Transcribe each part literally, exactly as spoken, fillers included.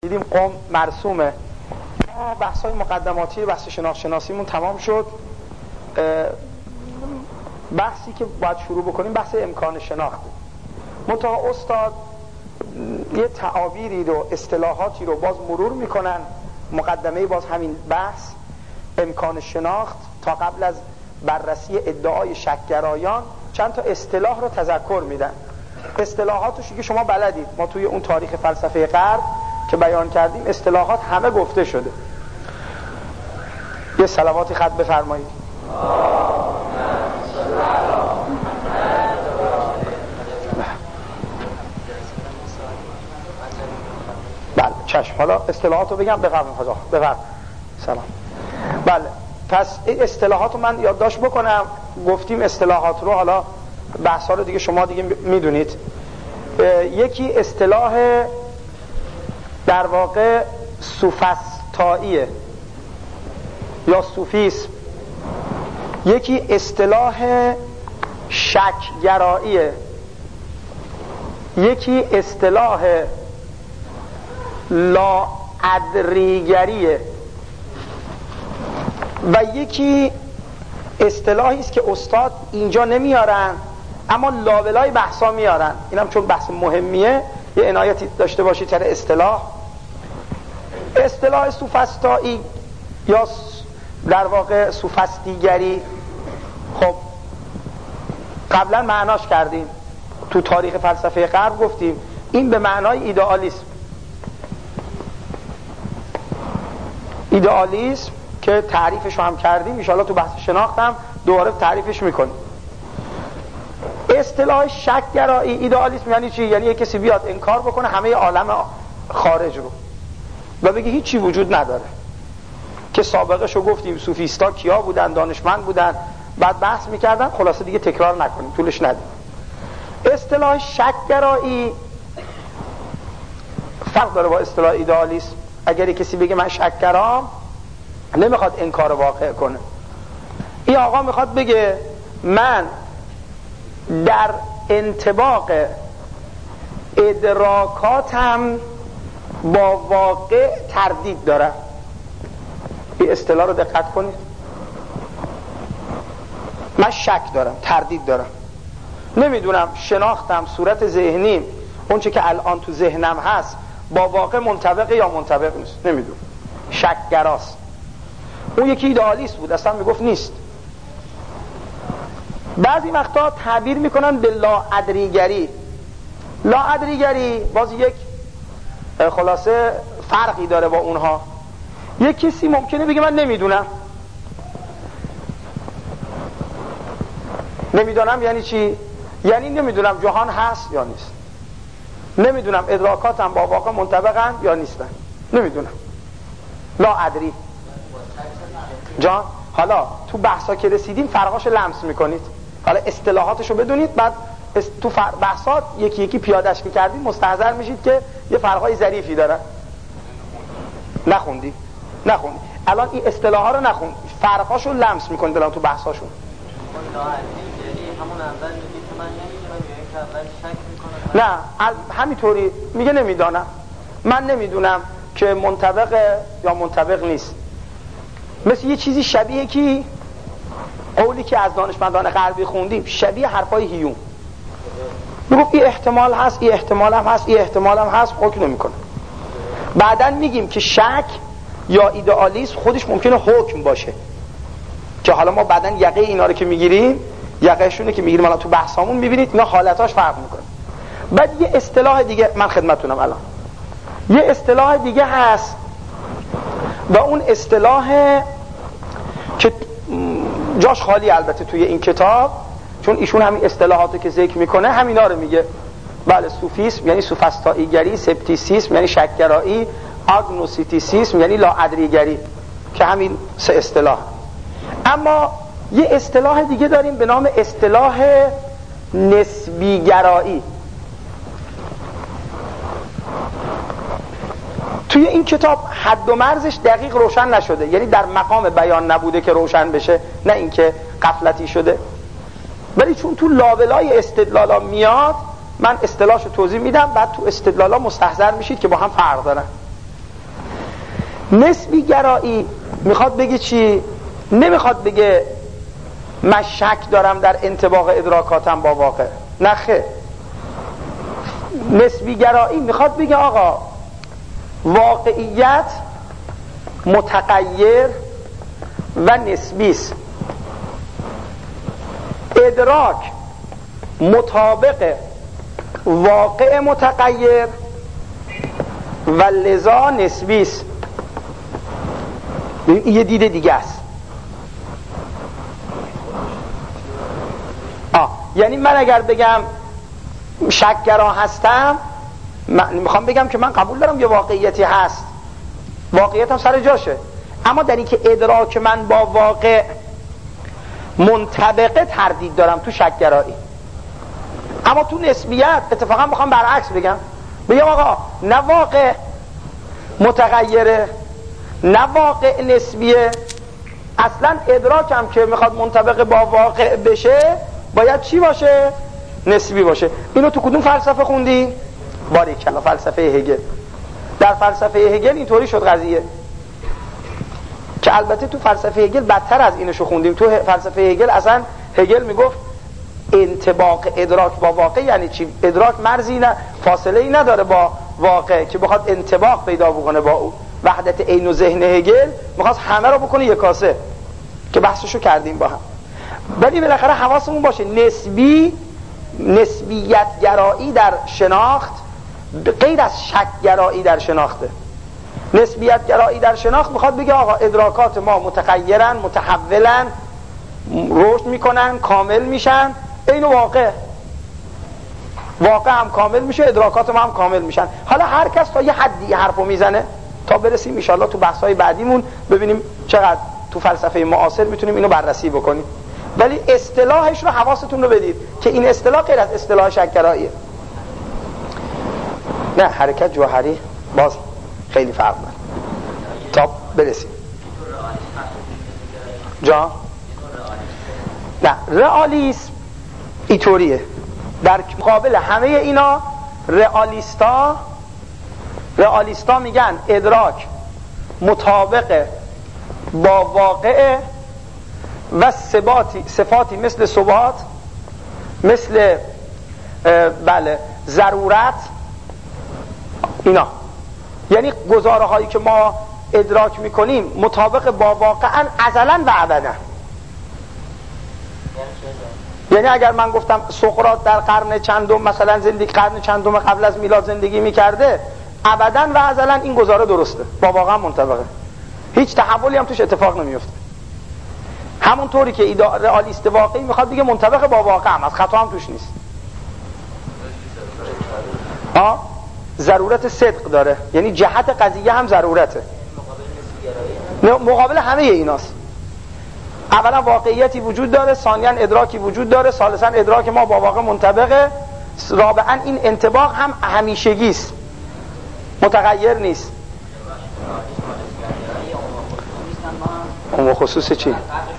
دیدیم قم مرسومه. بحث های مقدماتی بحث شناخت شناسیمون تمام شد. بحثی که باید شروع بکنیم بحث امکان شناخت. منتها استاد یه تعابیری رو اصطلاحاتی رو باز مرور میکنن. مقدمه باز همین بحث امکان شناخت تا قبل از بررسی ادعای شک‌گرایان چند تا اصطلاح رو تذکر میدن. اصطلاحاتش که شما بلدید، ما توی اون تاریخ فلسفه غرب که بیان کردیم اصطلاحات همه گفته شده. یه صلواتی خط بفرمایید. بله چشم، حالا اصطلاحات رو بگم. بفرمایید حاجا، بفرمایید. سلام. بله پس این اصطلاحات رو من یادداشت بکنم. گفتیم اصطلاحات رو، حالا بحثا رو دیگه شما دیگه میدونید. یکی اصطلاح در واقع سوفسطائیه یا سوفیسم. یکی اصطلاح شک‌گراییه. یکی اصطلاح لاادریگریه و یکی اصطلاحی است که استاد اینجا نمیارن اما لابلای بحثا میارن. اینم چون بحث مهمیه یه عنایتی داشته باشید سر اصطلاح. اصطلاح سوفسطائی یا در واقع سوفسطیگری، خب قبلا معناش کردیم تو تاریخ فلسفه غرب. گفتیم این به معنای ایدئالیسم. ایدئالیسم که تعریفش رو هم کردیم، ان شاءالله تو بحث شناخت هم دوباره تعریفش میکنیم. اصطلاح شک‌گرایی، ایدئالیسم یعنی چی؟ یعنی یک کسی بیاد انکار بکنه همه عالم خارج رو و بگه هیچی وجود نداره. که سابقش رو گفتیم سوفیستا کیا بودن، دانشمند بودن، بعد بحث میکردن، خلاصه دیگه تکرار نکنیم، طولش ندیم. اصطلاح شک‌گرایی فرق داره با اصطلاح ایدئالیسم. اگر کسی بگه من شک‌گرام نمیخواد انکار واقع کنه. این آقا میخواد بگه من در انطباق ادراکاتم با واقع تردید دارم. این اصطلاح رو دقت کنید. من شک دارم، تردید دارم، نمیدونم شناختم، صورت ذهنیم، اون چه که الان تو ذهنم هست با واقع منطبقه یا منطبق نیست، نمیدونم. شک‌گراست. اون یکی ایدئالیست بود، اصلا میگفت نیست. بعضی وقتا تعبیر میکنن به لاادریگری. لاادریگری باز یک خلاصه فرقی داره با اونها. یک کسی ممکنه بگه من نمیدونم. نمیدونم یعنی چی؟ یعنی نمیدونم جهان هست یا نیست، نمیدونم ادراکاتم با واقع منطبقن یا نیستن، نمیدونم. لاادری جان. حالا تو بحثا که رسیدیم فرقاشو لمس میکنید. حالا اصطلاحاتشو بدونید، بعد تو بحثات یکی یکی پیادهش که کردیم مستحضر میشید که یه فرقای ظریفی داره. نخوندی؟ نخوندی. الان این اصطلاحا رو نخوند، فرقاشو لمس میکنید الان تو بحثاشون. همون اول میگی که من نمیدونم یا اینکه اول شک میکنم؟ نه همینطوری میگه نمیدونم، من نمیدونم که منطبق یا منطبق نیست. مثل یه چیزی شبیه کی قولی که از دانشمندان غربی خوندیم، شبیه حرفای هیوم. میگفت این احتمال هست، این احتمال هم هست، این احتمال هم هست، حکم نمیکنه. بعدن میگیم که شک یا ایدئالیسم خودش ممکنه حکم باشه، که حالا ما بعدن یقه اینا رو که میگیریم، یقهشونه که میگیریم الان تو بحثامون میبینید اینا حالتاش فرق میکنه. بعد یه اصطلاح دیگه من خدمتتونم الان، یه اصطلاح دیگه هست و اون اصطلاح که جاش خالی البته توی این کتاب، چون ایشون همین اصطلاحاتو که ذکر میکنه همینا رو میگه. بله، سوفیسم یعنی سوفسطائیگری، سپتیسیسم یعنی شک‌گرایی، آگنوستیسیسم یعنی لاادریگری، که همین سه اصطلاح. اما یه اصطلاح دیگه داریم به نام اصطلاح نسبیگرایی. توی این کتاب حد و مرزش دقیق روشن نشده، یعنی در مقام بیان نبوده که روشن بشه، نه اینکه غفلتی شده. ولی چون تو لابلای استدلالا میاد، من اصطلاحشو توضیح میدم، بعد تو استدلالا مستحضر میشید که با هم فرق دارن. نسبی گرایی میخواد بگه چی؟ نمیخواد بگه من شک دارم در انطباق ادراکاتم با واقع، نه خیر. نسبی گرایی میخواد بگه آقا واقعیت متغیر و نسبی است، ادراک مطابق واقع متغیر و لذا نسبی است. این یه دید دیگه است. آه یعنی من اگر بگم شک‌گرا هستم، من میخوام بگم که من قبول دارم یه واقعیتی هست، واقعیت هم سر جاشه، اما در این که ادراک من با واقع منطبقه تردید دارم تو شک‌گرایی. اما تو نسبیت اتفاقا میخوام برعکس بگم، بگم آقا نه واقع متغیره نه واقع نسبیه، اصلا ادراکم که میخواد منطبق با واقع بشه باید چی باشه؟ نسبی باشه. اینو تو کدوم فلسفه خوندی؟ باریکلا فلسفه هگل. در فلسفه هگل اینطوری شد قضیه، که البته تو فلسفه هگل بدتر از اینشو خوندیم. تو فلسفه هگل اصلا هگل میگفت انطباق ادراک با واقع یعنی چی؟ ادراک مرزی نه، فاصله ای نداره با واقع که بخواد انطباق پیدا بکنه با او. وحدت عین و ذهن هگل میخواست همه رو بکنه یک کاسه، که بحثشو کردیم با هم. ولی بالاخره حواسمون باشه نسبی، نسبیت گرایی در شناخت غیر از شک گرایی در شناخته. نسبیت گرایی در شناخت میخواد بگه آقا ادراکات ما متغیرن، متحولن، رشد میکنن، کامل میشن، این واقع واقع هم کامل میشه، ادراکات ما هم کامل میشن. حالا هر کس تا یه حدی حرفو میزنه تا برسیم ان شاءالله تو بحث‌های بعدیمون ببینیم چقدر تو فلسفه معاصر میتونیم اینو بررسی بکنیم. ولی اصطلاحش رو حواستون رو بدید که این اصطلاح غیر از اصطلاح شک‌گراییه. نه حرکت جوهری باز خیلی فرق داره تا برسیم. جا نه رئالیسم اینطوریه، در مقابل همه اینا رئالیستا رئالیستا میگن ادراک مطابق با واقع و صفاتی صفاتی مثل ثبات، مثل بله ضرورت، اینا یعنی گزاره هایی که ما ادراک میکنیم مطابق با واقعا ازلا و ابدا. یعنی اگر من گفتم سقراط در قرن چندم مثلا زندگی قرن چندم قبل از میلاد زندگی میکرده، ابدا و ازلا این گزاره درسته، با واقعا منطبقه، هیچ تحولی هم توش اتفاق نمیفته. همونطوری که رئالیست واقعی میخواد بگه منطبق با واقع هم از خطا هم توش نیست. آه ضرورت صدق داره، یعنی جهت قضیه هم ضرورته، مقابل همه ایناست. اولا واقعیتی وجود داره، ثانیا ادراکی وجود داره، ثالثا ادراک ما با واقع منطبقه، رابعا این انطباق هم همیشگی است، متغیر نیست. اون خصوص چی؟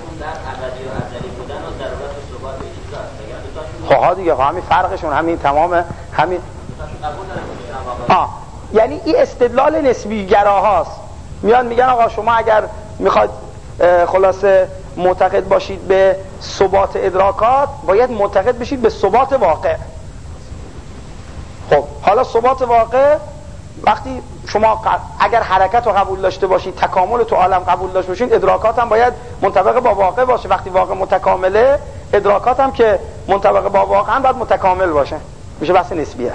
خواها دیگه همین فرقشون، همین تمام همین آه. یعنی این استدلال نسبی گراهاست. میان میگن آقا شما اگر میخواید خلاصه معتقد باشید به ثبات ادراکات، باید معتقد بشید به ثبات واقع. خب حالا ثبات واقع وقتی شما اگر حرکت رو قبول داشته باشید، تکامل تو عالم قبول داشته باشید، ادراکات هم باید منطبق با واقع باشه. وقتی واقع متکامله، ادراکات هم که منطبق با واقع هم باید متکامل باشه، میشه بحث نسبیت.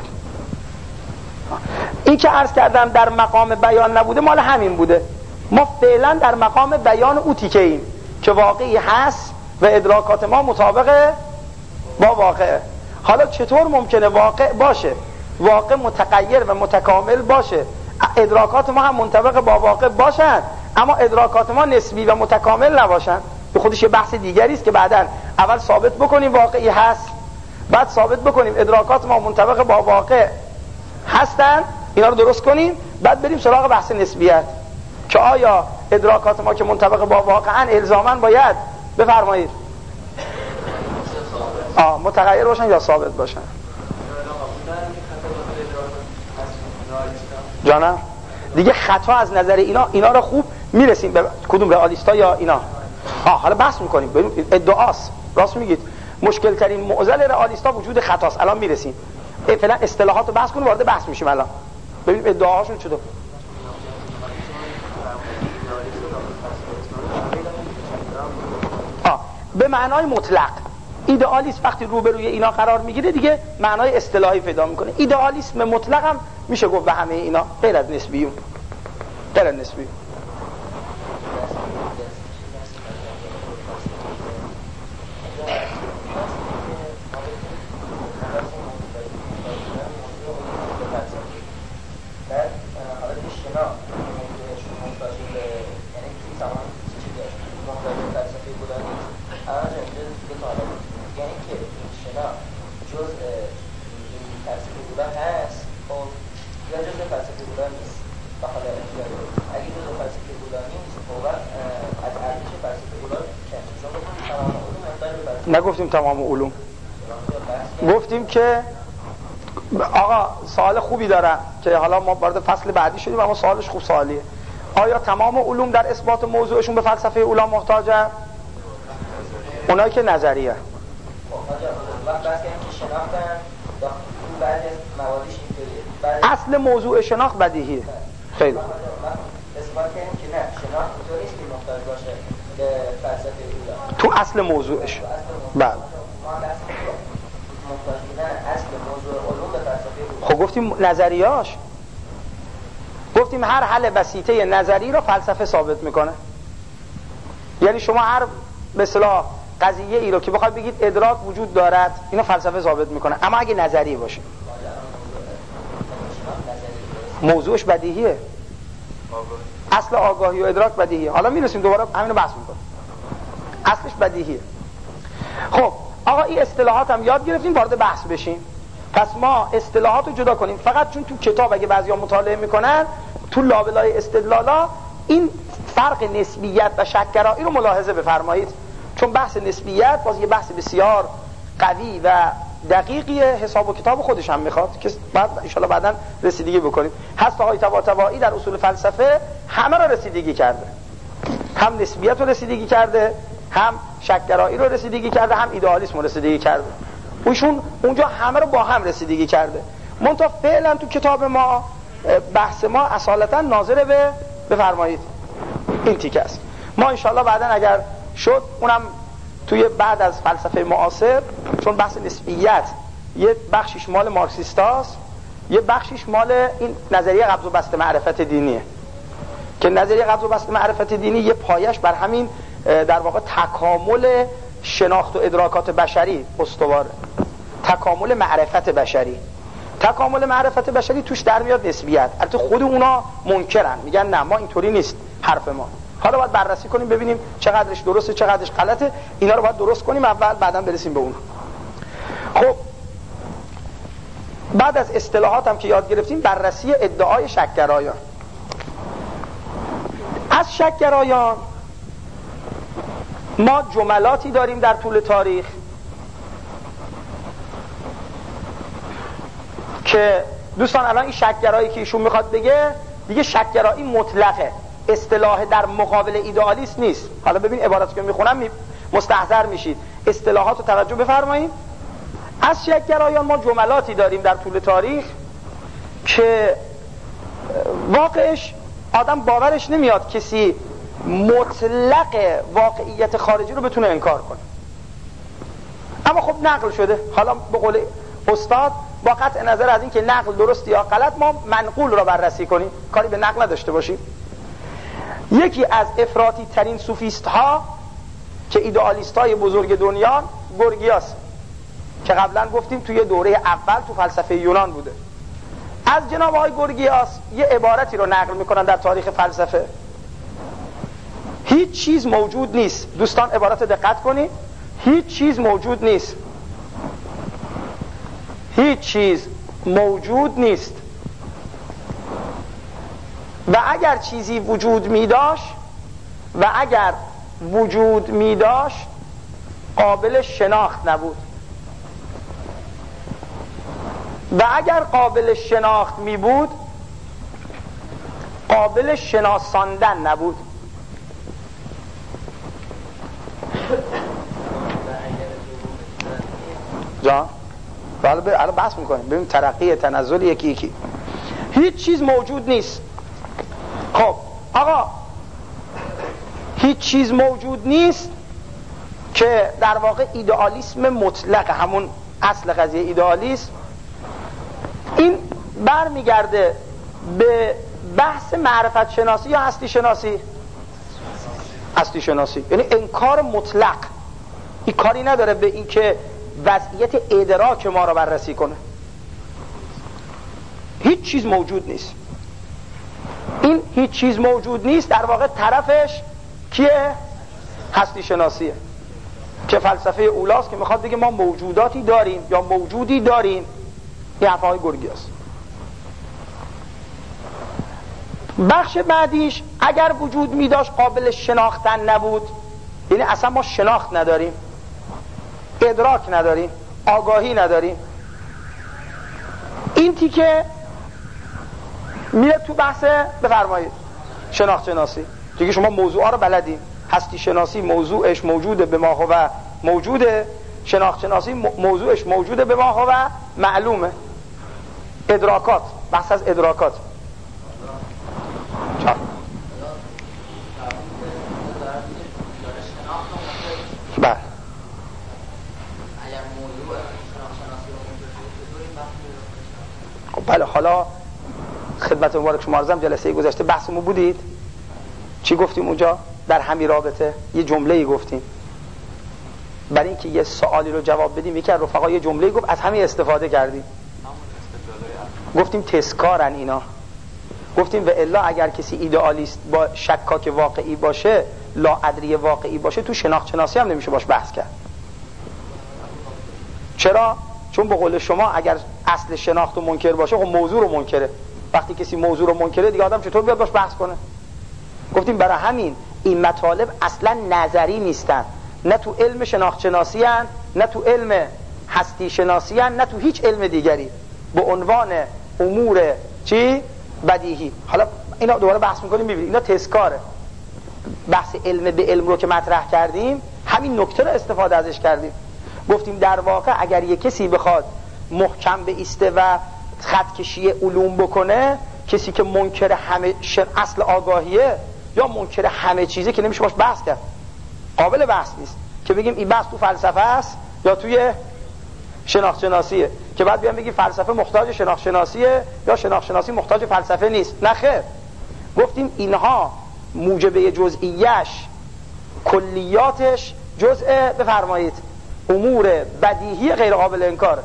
این که عرض کردم در مقام بیان نبوده مال همین بوده. ما فعلا در مقام بیان او تیکه ایم که واقعی هست و ادراکات ما مطابق با واقعه. حالا چطور ممکنه واقع باشه، واقع متغیر و متکامل باشه، ادراکات ما هم منطبق با واقع باشن، اما ادراکات ما نسبی و متکامل نباشن؟ به خودش یه بحث دیگری است که بعداً اول ثابت بکنیم واقعی هست، بعد ثابت بکنیم ادراکات ما منطبق با واقع هستن، اینا رو درست کنیم، بعد بریم سراغ بحث نسبیت که آیا ادراکات ما که منطبق با واقعا الزاماً باید بفرمایید آه متغیر باشن یا ثابت باشن؟ جانم دیگه خطا از نظر اینا اینا رو خوب میرسیم به کدوم رئالیستا یا اینا. آه حالا بحث میکنیم، ادعاست، راست میگید مشکل ترین معضل رئالیستا وجود خطاست. الان میرسیم فعلا اصطلاحات رو بحث کنیم، وارد بحث میشیم. الان ببینیم ادعاهاشون چطور. آه به معنای مطلق ایدئالیسم وقتی روبروی اینا قرار میگیره دیگه معنای اصطلاحی پیدا میکنه. ایدئالیسم مطلق هم میشه گفت به همه اینا غیر از نسبیون، غیر از نسبیون. نگفتیم تمام علوم، گفتیم که آقا سوال خوبی دارن که حالا ما وارد فصل بعدی شدیم اما سوالش خوب سوالیه. آیا تمام علوم در اثبات موضوعشون به فلسفه اولی محتاجن؟ اونایی که نظریه اصل موضوع شناخت بدیهیه. خیلی اثبات کردیم که نه شناخت اینطور نیست که محتاج باشه به فلسفه اولی تو اصل موضوعش. بله خب گفتیم نظریاش، گفتیم هر حل بسیطه نظری رو فلسفه ثابت میکنه. یعنی شما هر به اصطلاح قضیه ای رو که بخواید بگید ادراک وجود دارد اینو فلسفه ثابت میکنه، اما اگه نظری باشه موضوعش بدیهیه، اصل آگاهی و ادراک بدیهیه. حالا میرسیم دوباره همینو بحث میکنیم، اصلش بدیهیه. خب آقا این اصطلاحات هم یاد گرفتیم، وارد بحث بشیم. پس ما اصطلاحات رو جدا کنیم، فقط چون تو کتاب اگه بعضیا مطالعه میکنن تو لابلای استدلالا این فرق نسبیت و شک‌گرایی رو ملاحظه بفرمایید، چون بحث نسبیت باز یه بحث بسیار قوی و دقیقیه، حساب و کتاب خودش هم میخواد که بعد ان شاءالله بعداً رسیدگی بکنیم. هست آقای طباطبایی در اصول فلسفه همه رو رسیدگی کرده، هم نسبیت رو رسیدگی کرده، هم شک‌گرایی رو رسیدگی کرده، هم ایدئالیسم رو رسیدگی کرده. ایشون اونجا همه رو با هم رسیدگی کرده. منتها فعلا تو کتاب ما بحث ما اصالتا ناظر به بفرمایید این تیکه است. ما انشالله بعدن اگر شد اونم توی بعد از فلسفه معاصر، چون بحث نسبیت یه بخشیش مال مارکسیستاست، یه بخشیش مال این نظریه قبض و بسط معرفت دینیه که نظریه قبض و بسط معرفت دینی یه پایش بر همین در واقع تکامل شناخت و ادراکات بشری استواره، تکامل معرفت بشری. تکامل معرفت بشری توش در میاد نسبیت. البته خود اونا منکرن، میگن نه ما اینطوری نیست حرف ما. حالا باید بررسی کنیم ببینیم چقدرش درسته چقدرش غلطه، اینا رو باید درست کنیم اول، بعداً برسیم به اون. خب بعد از اصطلاحات هم که یاد گرفتیم، بررسی ادعای شک‌گرایان. از شک‌گرایان ما جملاتی داریم در طول تاریخ که دوستان الان این شک‌گرایی که ایشون میخواد بگه دیگه شک‌گرایی مطلقه، اصطلاح در مقابل ایدئالیسم نیست. حالا ببین عبارتی که میخونم می مستحضر میشید، اصطلاحات رو توجه بفرمایید. از شک‌گرایان ما جملاتی داریم در طول تاریخ که واقعش آدم باورش نمیاد کسی مطلق واقعیت خارجی رو بتونه انکار کنه، اما خب نقل شده. حالا به قول استاد با قطع نظر از این که نقل درست یا غلط ما منقول رو بررسی کنیم، کاری به نقل نداشته باشیم. یکی از افراطی ترین سوفیست ها که ایدئالیست های بزرگ دنیا گورگیاس که قبلا گفتیم توی دوره اول تو فلسفه یونان بوده. از جناب آقای گورگیاس یه عبارتی رو نقل میکنن در تاریخ فلسفه: هیچ چیز موجود نیست. دوستان عبارت دقت کنید، هیچ چیز موجود نیست، هیچ چیز موجود نیست و اگر چیزی وجود می داشت و اگر وجود می داشت قابل شناخت نبود و اگر قابل شناخت می بود قابل شناساندن نبود. جان حالا الان بحث میکنیم ببین ترقی تنزل یکی یکی. هیچ چیز موجود نیست. خب آقا هیچ چیز موجود نیست که در واقع ایدئالیسم مطلق، همون اصل قضیه ایدئالیسم، این برمیگرده به بحث معرفت شناسی یا هستی شناسی؟ هستی شناسی. یعنی انکار مطلق. این کاری نداره به این که وضعیت ادراک ما رو بررسی کنه. هیچ چیز موجود نیست. این هیچ چیز موجود نیست در واقع طرفش کیه؟ هستی شناسیه که فلسفه اولاست که میخواد بگه ما موجوداتی داریم یا موجودی داریم. این حرفهای گرگی است. بخش بعدیش اگر وجود میداشت قابل شناختن نبود، یعنی اصلا ما شناخت نداریم، ادراک نداریم، آگاهی نداریم. این تیکه میره تو بحث بفرمایید شناخت شناسی. دیگه شما موضوعا رو بلدیم. هستی شناسی موضوعش موجوده به ما هو موجوده، شناخت شناسی موضوعش موجوده به ما هو معلومه. ادراکات، بحث از ادراکات. بله بله. حالا خدمت مبارک شما عرضم جلسه گذشته بحثمون بودید، چی گفتیم اونجا در همین رابطه؟ یه جمله‌ای گفتیم برای اینکه یه سوالی رو جواب بدیم. یکی از رفقا یه جمله‌ای گفت، از همین استفاده کردیم. گفتیم تسکارن اینا. گفتیم و الا اگر کسی ایدئالیست با شکاک واقعی باشه، لاادری واقعی باشه، تو شناخت شناسی هم نمیشه باش بحث کرد. چرا؟ چون به قول شما اگر اصل شناخت و منکر باشه، خب موضوع رو منکره. وقتی کسی موضوع رو منکره دیگه آدم چطور بیاد باش بحث کنه؟ گفتیم برای همین این مطالب اصلا نظری نیستن، نه تو علم شناخت شناسی هن، نه تو علم هستی شناسی هن، نه تو هیچ علم دیگری، به عنوان امور چی؟ بدیهی. حالا اینا دوباره بحث میکنیم میبینید اینا تذکاره. بحث علم به علم رو که مطرح کردیم همین نکته رو استفاده ازش کردیم. گفتیم در واقع اگر یک کسی بخواد محکم بایسته و خط کشی علوم بکنه، کسی که منکر همه اصل آگاهیه یا منکر همه چیزه که نمیشه باش بحث کرد، قابل بحث نیست که بگیم این بحث تو فلسفه است یا توی شناخت شناسیه، که بعد بیان بگی فلسفه محتاج شناخت شناسیه یا شناخت شناسی محتاج فلسفه نیست. نه خیر. گفتیم اینها موجبه جزئیش، کلیاتش جزء بفرمایید امور بدیهی غیر قابل انکاره.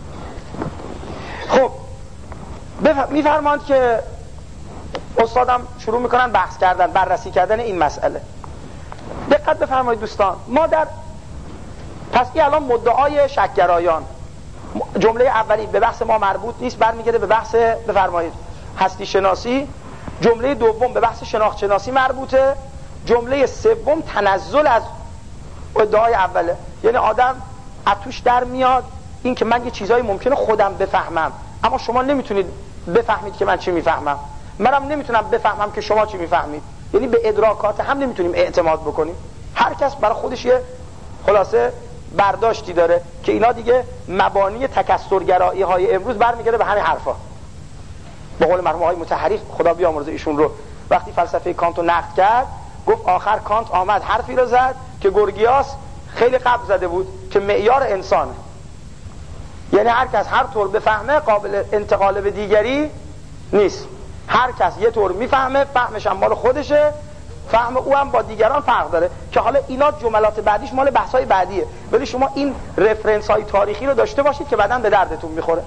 خب بف... میفرماند که استادم شروع میکنن بحث کردن، بررسی کردن این مسئله. دقت بفرمایید دوستان، ما در پس این الان مدعای شک‌گرایان، جمله اولی به بحث ما مربوط نیست، برمیگرده به بحث بفرمایید هستی شناسی. جمله دوم به بحث شناخت شناسی مربوطه. جمله سوم تنزل از ادعای اوله، یعنی آدم اتوش در میاد این که من یه چیزایی ممکنه خودم بفهمم اما شما نمیتونید بفهمید که من چی میفهمم، منم نمیتونم بفهمم که شما چی میفهمید. یعنی به ادراکات هم نمیتونیم اعتماد بکنیم. هر کس برای خودش یه خلاصه برداشتی داره که اینا دیگه مبانی تکثرگرایی های امروز برمیگرده به همین حرفا. به قول مرحوم آقای مطهری خدا بیامرزه ایشون رو، وقتی فلسفه کانت رو نقد کرد گفت آخر کانت آمد حرفی رو زد که گورگیاس خیلی قبل زده بود که معیار انسانه، یعنی هر کس هر طور بفهمه قابل انتقال به دیگری نیست. هر کس یه طور میفهمه، فهمش هم مال خودشه، فهم او هم با دیگران فرق داره. که حالا اینا جملات بعدیش مال بحث‌های بعدیه، ولی شما این رفرنس های تاریخی رو داشته باشید که بعداً به دردتون میخوره.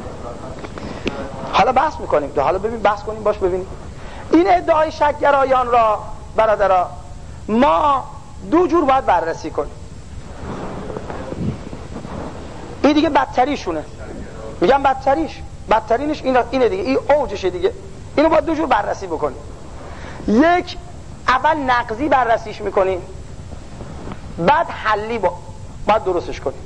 حالا بحث میکنیم، حالا ببین بحث کنیم باش ببینیم. این ادعای شک‌گرایان را برادرها ما دو جور باید بررسی کنیم. این دیگه بدتریشونه، میگم بدتریش بدترینش اینه, اینه دیگه، این اوجشه دیگه. اینو باید دو جور بررسی بکنیم. یک، اول نقضی بررسیش میکنیم، بعد حلی با باید درستش کنیم.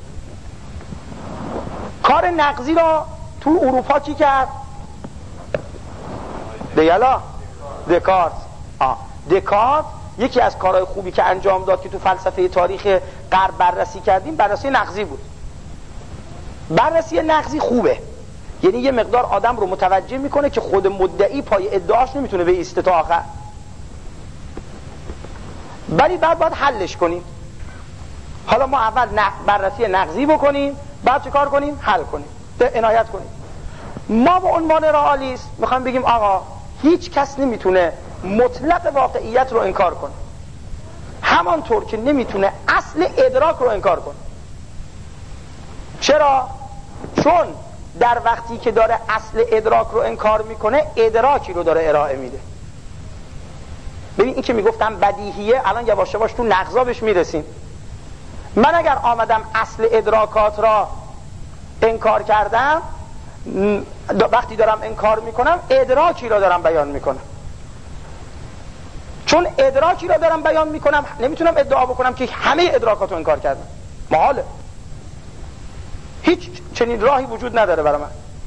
کار نقضی را تو اروپا چی کرد؟ دیالا دکارت. آه. دکارت یکی از کارهای خوبی که انجام داد که تو فلسفه تاریخ غرب بررسی کردیم بررسی نقضی بود. بررسی نقضی خوبه، یعنی یه مقدار آدم رو متوجه میکنه که خود مدعی پای ادعاش نمیتونه به ایسته تا آخر، ولی بعد باید حلش کنیم. حالا ما اول بررسی نقضی بکنیم، بعد چه کار کنیم؟ حل کنیم، عنایت کنیم. ما به عنوان رئالیست میخوایم بگیم آقا هیچ کس نمیتونه مطلق واقعیت رو انکار کنه، همانطور که نمیتونه اصل ادراک رو انکار کنه. چرا؟ چون در وقتی که داره اصل ادراک رو انکار میکنه ادراکی رو داره ارائه میده. ببین این که میگفتم بدیهیه، الان یواش یواش تو نقضا بهش میرسیم. من اگر آمدم اصل ادراکات را انکار کردم، وقتی دارم انکار میکنم ادراکی را دارم بیان میکنم. چون ادراکی را دارم بیان میکنم نمیتونم ادعا بکنم که همه ادراکات رو انکار کردم، محاله، هیچ چنین راهی وجود نداره برای من.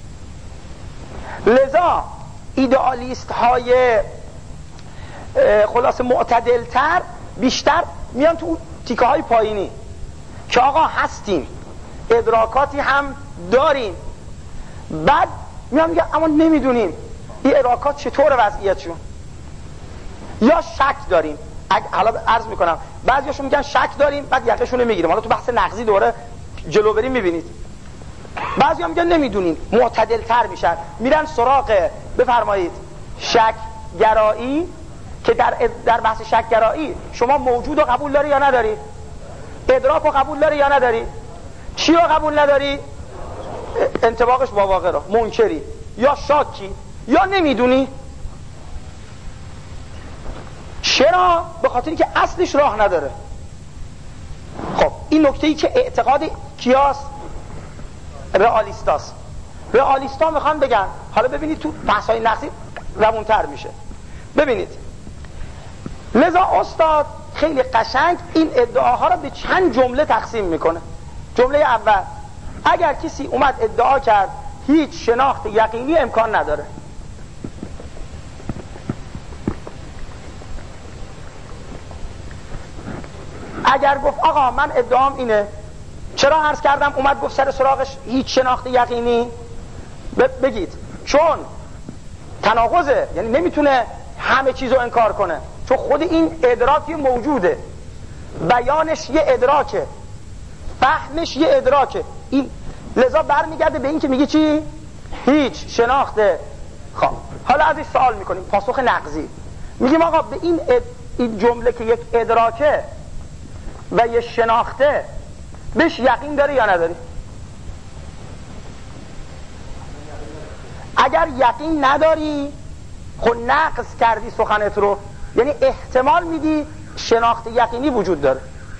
لذا ایدئالیست های خلاص معتدلتر بیشتر میان تو تیکه های پایینی که آقا هستیم، ادراکاتی هم داریم، بعد میان میگن اما نمیدونیم این ادراکات چطور وضعیتشون، یا شک داریم. حالا عرض میکنم بعضیاشون میگن شک داریم بعد یقشون رو میگیریم، حالا تو بحث نقضی دوره جلو بریم میبینید. بعضی هم میگن نمیدونیم، معتدل تر میشن، میرن سراغ بفرمایید شک گرایی، که در در بحث شک گرایی شما موجود رو قبول داری یا نداری؟ ادراک رو قبول داری یا نداری؟ چی رو قبول نداری؟ انطباقش با واقع رو، منکری یا شاکی یا نمیدونی. چرا؟ به خاطری که اصلش راه نداره. خب این نکته ای که اعتقاد کیاست؟ رئالیستاست. رئالیستا میخوان بگن، حالا ببینید تو بحث‌های نقضی روونتر میشه. ببینید لذا استاد خیلی قشنگ این ادعاها رو به چند جمله تقسیم میکنه. جمله اول، اگر کسی اومد ادعا کرد هیچ شناخت یقینی امکان نداره، اگر گفت آقا من ادعام اینه، چرا عرض کردم اومد گفت سر سراغش هیچ شناخت یقینی؟ بگید چون تناقضه، یعنی نمیتونه همه چیزو انکار کنه، چون خود این ادراکی موجوده، بیانش یه ادراکه، فهمش یه ادراکه. این لذا برمیگرده به این که میگه چی؟ هیچ شناخته. خب حالا ازش سوال میکنیم، پاسخ نقضی میگیم آقا به این اد... این جمله که یک ادراکه و یه شناخته بهش یقین داری یا نداری؟ اگر یقین نداری خب نقض کردی سخنت رو، یعنی احتمال میدی شناخت یقینی وجود داره.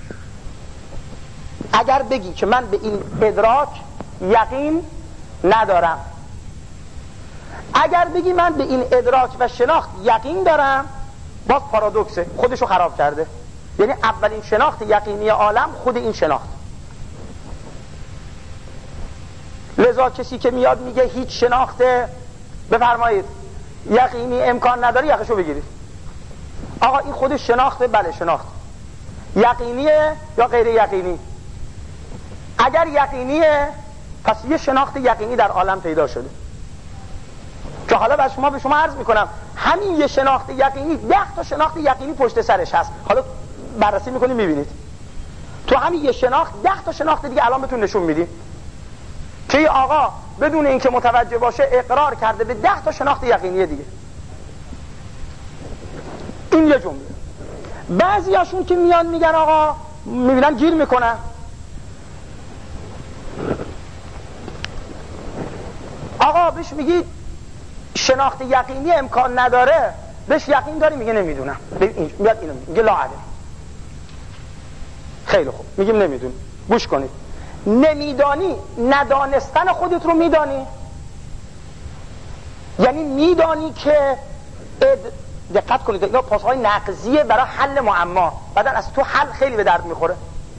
اگر بگی که من به این ادراک یقین ندارم، اگر بگی من به این ادراک و شناخت یقین دارم، باز پارادوکسه، خودشو خراب کرده. یعنی اولین شناخت یقینی عالم خود این شناخت. لذا کسی که میاد میگه هیچ شناخت بفرمایید یقینی امکان نداره، یقشو بگیرید. آقا این خود شناخته؟ بله شناخت. یقینیه یا غیر یقینی؟ اگر یقینیه پس یه شناخت یقینی در عالم پیدا شده که حالا به شما به شما عرض میکنم همین یه شناخت یقینی ده تا شناخت یقینی پشت سرش هست. حالا بررسی میکنید میبینید تو همین یه شناخت ده تا شناخت دیگه الان بهتون نشون میدیم که این آقا بدون اینکه متوجه باشه اقرار کرده به ده تا شناخت یقینی دیگه. این یه جمله. بعضیاشون که میان میگن آقا میبینن گیر میکنن، آقا بهش میگی شناخت یقینی امکان نداره، بهش یقین داری؟ میگه نمیدونم. میاد اینو میگه لا علم. خیلی خوب، میگیم نمیدونی. گوش کنید، نمیدانی ندانستن خودت رو میدانی، یعنی میدانی که اد... دقت کنید اینا پاسخهای نقضیه برای حل معما، بعدن از تو حل خیلی به درد میخوره.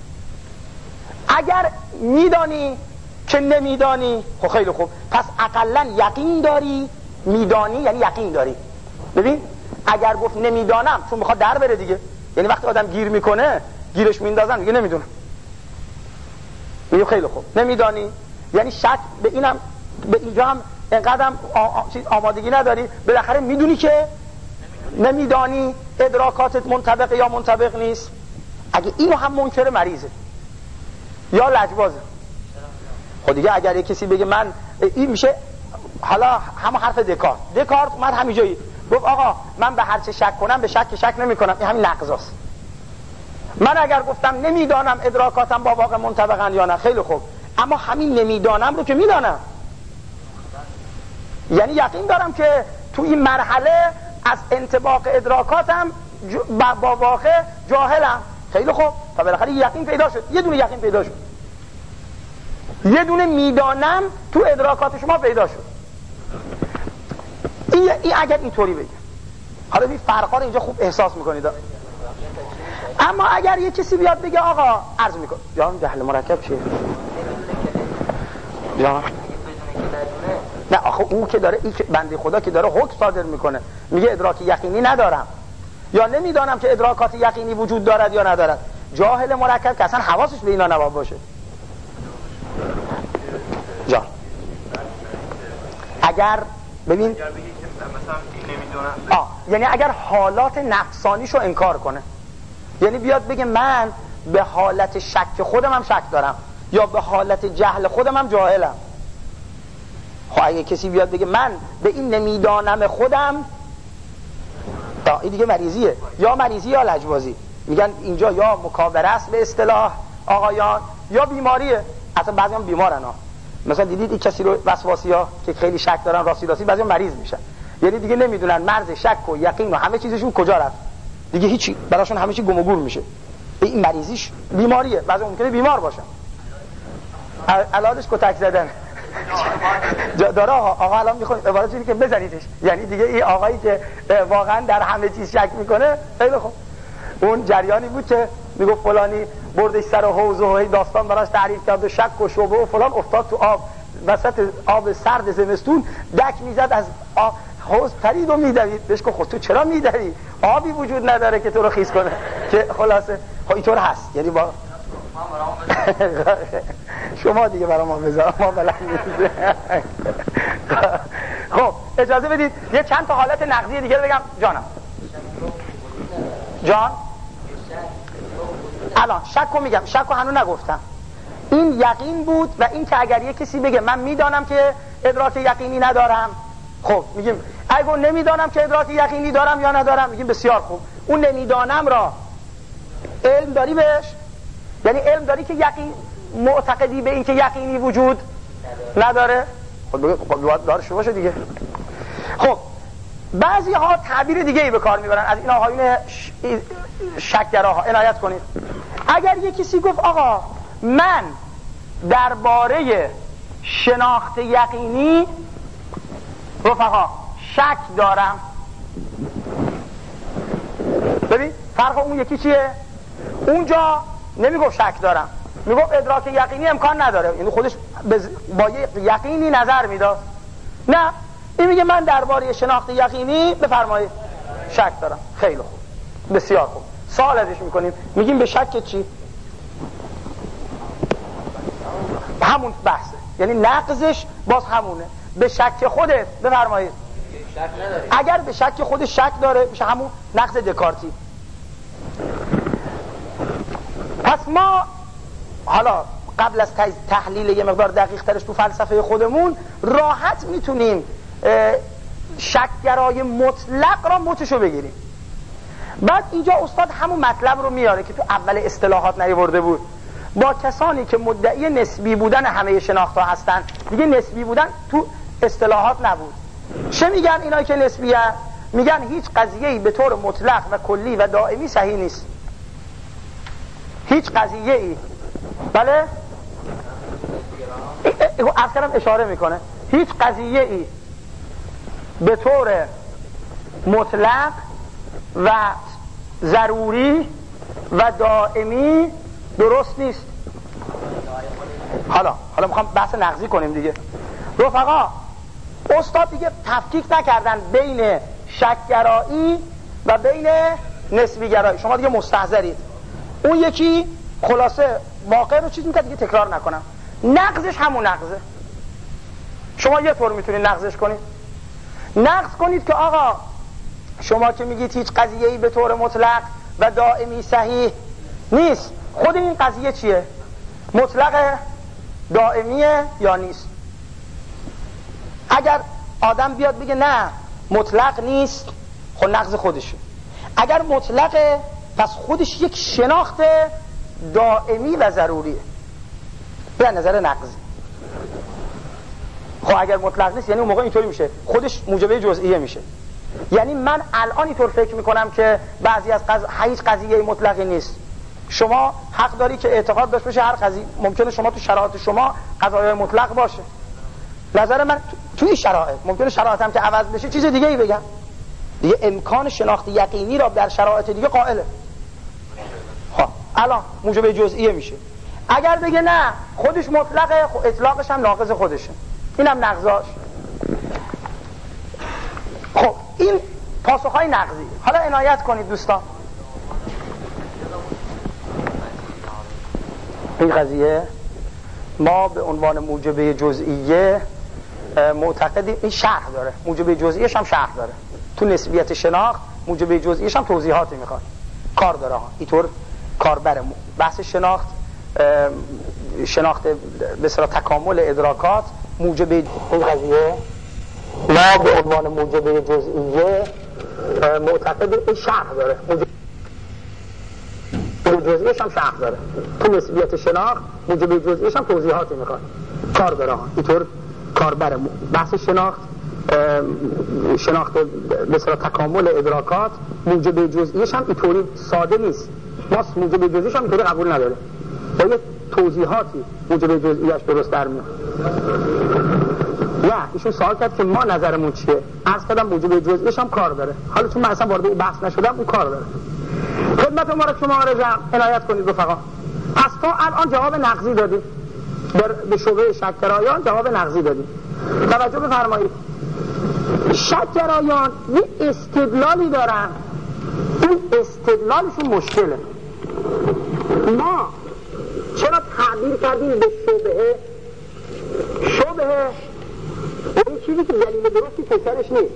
اگر میدانی که نمیدانی، خب خیلی خوب، پس اقلا یقین داری، میدانی یعنی یقین داری. ببین اگر گفت نمیدانم چون میخواد در بره دیگه، یعنی وقتی آدم گیر میکنه گیرش میندازن میگه نمیدونم، میگه خیلی خوب نمیدانی، یعنی شک به اینم به اینجا هم اینقدرم آمادگی نداری، بالاخره میدونی که نمیدانی، ادراکاتت منطبق یا منطبق نیست. اگه اینو هم منکر مریضه یا لجبازه. خب دیگه اگر یک کسی بگه من این میشه، حالا همون حرف دکارت دکارت من همینجایی گفت آقا من به هر چه شک کنم به شک شک نمی کنم، این همین نقضاست. من اگر گفتم نمیدانم ادراکاتم با واقع منطبقن یا نه، خیلی خوب، اما همین نمیدانم رو که میدانم، یعنی یقین دارم که تو این مرحله از انطباق ادراکاتم با واقع جاهلم، خیلی خوب، تا بالاخره یقین پیدا شد، یه دونه یقین پیدا شد، یه دونه میدانم تو ادراکات شما پیدا شد. این, این اگر اینطوری بگه، حالا این فرقا رو اینجا خوب احساس میکنید. اما اگر یه کسی بیاد بگه آقا عرض میکنه جان جهل مرکب چیه؟ جان نه آخه اون که داره، این بنده خدا که داره حکم صادر میکنه میگه ادراک یقینی ندارم یا نمیدانم که ادراکات یقینی وجود دارد یا ندارد. جاهل مرکب که اصلا حواسش به اینا نباید باشه. جان اگر ببین اگر بگی که مثلا این نمیدونم، آه یعنی اگر حالات نفسانیشو انکار کنه، یعنی بیاد بگه من به حالت شک خودم هم شک دارم یا به حالت جهل خودم هم جاهلم. خب اگه کسی بیاد بگه من به این نمیدانم خودم، تا این دیگه مریضیه، یا مریضی یا لجبازی. میگن اینجا یا مکابره است به اصطلاح آقایان یا بیماریه. اصلا بعضی هم بیمارن ها. مثلا دیدید این کسی رو وسواسی ها که خیلی شک دارن راستی راستی بعضی هم مریض میشن، یعنی دیگه نمیدونن مرز شک و یقین و همه چیزشون کجا رفت، دیگه هیچی براشون همه چی گم و گور میشه. این مریضیش بیماریه، بعضی ممکنه بیمار باشن، علاجش کتک زدن داره. آقا الان میخواد عبارت اینه که بزنیدش، یعنی دیگه این آقایی که واقعا در همه چیز شک میکنه، خیلی خوب. اون جریانی بود که میگفت فلانی بردش سر حوض و داستان براش تعریف کرد و شک و شبهه و فلان، افتاد تو آب، وسط آب سرد زمستون دک میزد از حوض پرید و میدوید. بهش گفت خب تو چرا میدوی؟ آبی وجود نداره که تو رو خیس کنه. که خلاصه خب اینطور هست، یعنی با شما دیگه برای ما بذار، ما بلد نیست. خب اجازه بدید یه چند تا حالت نقضی دیگه بگم. جانم جان الان شک رو میگم، شک رو هنوز نگفتم. این یقین بود و این که اگر یه کسی بگه من میدانم که ادراک یقینی ندارم، خب میگیم اگه نمیدانم که ادراک یقینی دارم یا ندارم، میگیم بسیار خوب. اون نمیدانم را علم داری بهش، یعنی علم داری که یقین، معتقدی به این که یقینی وجود نداره. خب بگه خب دارش باشه دیگه. خب بعضی ها تعبیر دیگه ای به کار میبرن از این آقایون شکگراها، عنایت کنید. اگر یه کسی گفت آقا من درباره شناخت یقینی رفقا شک دارم، ببین فرق اون یکی چیه؟ اونجا نمیگفت شک دارم، میگفت ادراک یقینی امکان نداره، یعنی خودش با یه یقینی نظر میداد. نه این میگه من درباره شناخت یقینی بفرمایید شک دارم. خیلی خوب، بسیار خوب. سوال ازش میکنیم، میگیم به شک چی؟ همون بحثه، یعنی نقضش باز همونه. به شک خودت بفرمایید اگر به شک خودش شک داره میشه همون نقض دکارتی. پس ما حالا قبل از تحلیل یه مقدار دقیق ترش تو فلسفه خودمون راحت میتونیم شکگرای مطلق را متشو بگیریم. بعد اینجا استاد همون مطلب رو میاره که تو اول اصطلاحات نیاورده بود. با کسانی که مدعی نسبی بودن همه شناخت‌ها هستن، دیگه نسبی بودن تو اصطلاحات نبود. چه میگن اینایی که نسبی هست؟ میگن هیچ قضیه‌ای به طور مطلق و کلی و دائمی صحیح نیست. هیچ قضیه‌ای، بله اصلا اشاره میکنه، هیچ قضیه‌ای به طور مطلق و ضروری و دائمی درست نیست. حالا حالا میخوام بحث نقضی کنیم دیگه. رفقا استاد دیگه تفکیک نکردن بین شکگرایی و بین نسبی گرایی. شما دیگه مستحضرید. اون یکی خلاصه واقع رو چیز میکنه دیگه تکرار نکنم. نقضش همون نقضه. شما یه طور میتونید نقضش کنید. نقض کنید که آقا شما که میگید هیچ قضیه‌ای به طور مطلق و دائمی صحیح نیست، خود این قضیه چیه؟ مطلق دائمیه یا نیست؟ اگر آدم بیاد بگه نه مطلق نیست، خود نقض خودشه. اگر مطلقه پس خودش یک شناخت دائمی و ضروریه به نظر نقضی. خب اگر مطلق نیست یعنی اون موقع اینطوری میشه خودش موجبه جزئیه میشه. یعنی من الان اینطور فکر میکنم که بعضی از قض... هیچ قضیه مطلقی نیست. شما حق داری که اعتقاد داشته باشه هر قضیه ممکنه شما تو شرایط شما قضایای مطلق باشه. نظر من توی شرایط ممکنه شرایط هم که عوض بشه چیز دیگه ای بگم. دیگه امکان شناخت یقینی را در شرایط دیگه قائله. خب الان موجب جزئیه میشه. اگر بگه نه خودش مطلقه، خب اطلاقش هم ناقض خودشه، اینم نقضاش. خب این پاسخهای نقضی. حالا عنایت کنید دوستان، این قضیه ما به عنوان موجبه جزئیه معتقدیم این شرح داره، موجبه جزئیش هم شرح داره. تو نسبیت شناخت موجبه جزئیش هم توضیحاتی میخواد، کار داره ها. اینطور کار بره بحث شناخت، شناخت به اصطلاح تکامل ادراکات. موجبه این قضیه ما به عنوان موجبه جزئیه معتقدیم این شرح داره، موجبه جزئیش هم شرح داره. تو نسبیت شناخت موجبه جزئیش هم توضیحاتی میخواد، کار داره ها. اینطور کار بره بحث شناخت، شناخت به اصطلاح تکامل ادراکات. موجب جزئیش هم اینطوری ساده نیست. ما موجب جزئیش هم اینطوری قبول نداره، با یه توضیحاتی موجب جزئیش درست در میاد. نه ایشون سوال کرد که ما نظرمون چیه، عرض کردم موجب جزئیش هم کار داره. حالا چون من اصلا وارد این بحث نشدم اون کار داره. خدمت ما رو شما رجم عنایت کنید رفقا. پس تا الان جواب نقضی دادیم به شبهه شک‌گرایان، جواب نقضی دادیم. توجه بفرمایید، شک‌گرایان یه استدلالی دارن، این استدلالشون مشکله. ما چرا تعبیر کردیم به شبهه؟ شبهه این چیزی که دلیل درستی پسرش نیست.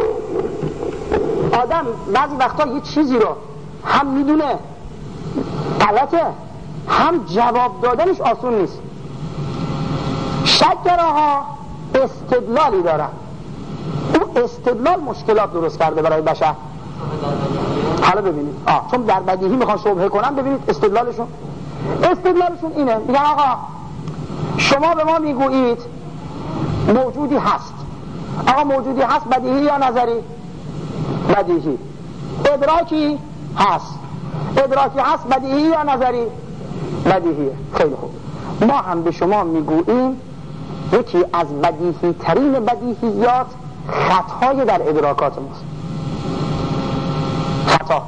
آدم بعضی وقتا یه چیزی رو هم میدونه غلطه، هم جواب دادنش آسون نیست. شک‌گراها استدلالی دارن، اون استدلال مشکلات درست کرده برای بشر. حالا ببینید آه چون در بدیهی میخوان شبهه کنن، ببینید استدلالشون استدلالشون اینه، میگن آقا شما به ما میگویید موجودی هست. آقا موجودی هست بدیهی یا نظری؟ بدیهی. ادراکی هست. ادراکی هست بدیهی یا نظری؟ بدیهیه. خیلی خوب، ما هم به شما میگوییم یکی از بدیهی ترین بدیهیات خطای در ادراکات ماست. خطا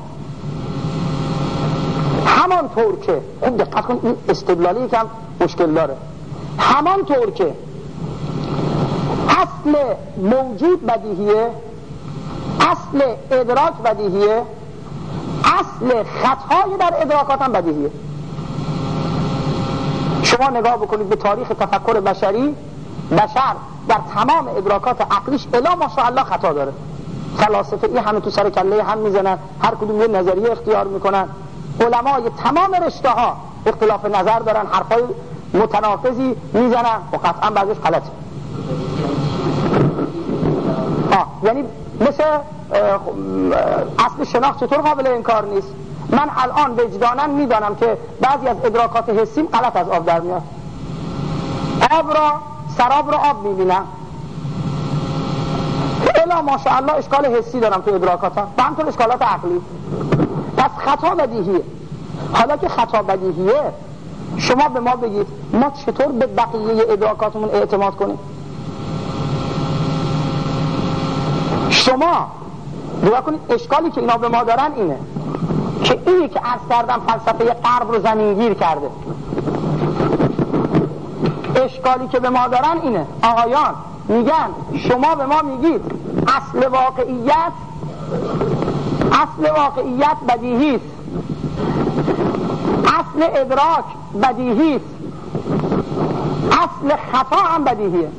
همانطور که خوب دقت کن، این استدلالی یکم مشکل داره. همانطور که اصل موجود بدیهیه، اصل ادراک بدیهیه، اصل خطای در ادراکات هم بدیهیه. شما نگاه بکنید به تاریخ تفکر بشری، بشر در تمام ادراکات عقلیش الا ماشاءالله خطا داره. فلاسفه این همه تو سر کله هم میزنن، هر کدوم یه نظریه اختیار میکنن. علمای تمام رشته ها اختلاف نظر دارن، حرفای متناقضی میزنن و قطعا بعضیش غلطه. آه یعنی مثل اصل شناخت چطور قابل انکار نیست؟ من الان وجداناً میدانم که بعضی از ادراکات حسیم غلط از آب در میاد. آب را، سراب را آب میبینم، الا ماشاءالله اشکال حسی دارم تو ادراکاتم، و همطور اشکالات عقلی. پس خطا بدیهیه. حالا که خطا بدیهیه، شما به ما بگید ما چطور به بقیه ادراکاتمون اعتماد کنیم؟ شما نگاه کنید، اشکالی که اینا به ما دارن اینه که اینی که عرض کردم فلسفه غرب رو زمینگیر کرده. اشکالی که به ما دارن اینه، آقایان میگن شما به ما میگید اصل واقعیت اصل واقعیت بدیهی است، اصل ادراک بدیهی است، اصل خطا هم بدیهیه.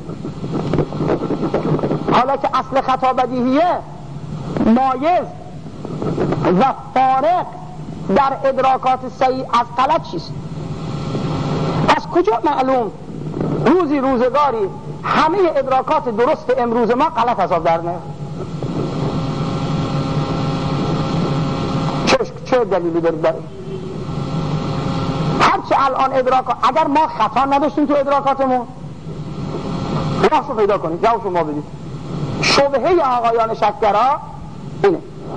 حالا که اصل خطا بدیهیه، مایز و فارق در ادراکات صحیح از غلط چیست؟ از کجا معلوم روزی روزگاری همه ادراکات درست امروز ما غلط حساب در میاد؟ چه چه دلیلی دارید برای هرچه الان ادراکات؟ اگر ما خطا نداشتیم تو ادراکاتمون، راهشو پیدا کنید، جوابشو ما بدید. شبهه آقایان شکگرا اینه.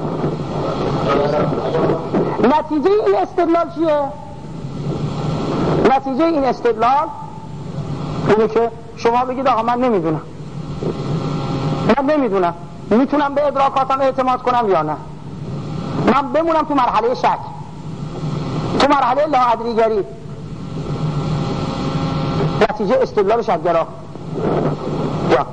نتیجه این استدلال چیه؟ نتیجه این استدلال اینه که شما بگید آقا من نمیدونم، من نمیدونم میتونم به ادراکاتم اعتماد کنم یا نه، من بمونم تو مرحله شک، تو مرحله لاادریگری. نتیجه استدلال شکگرا یا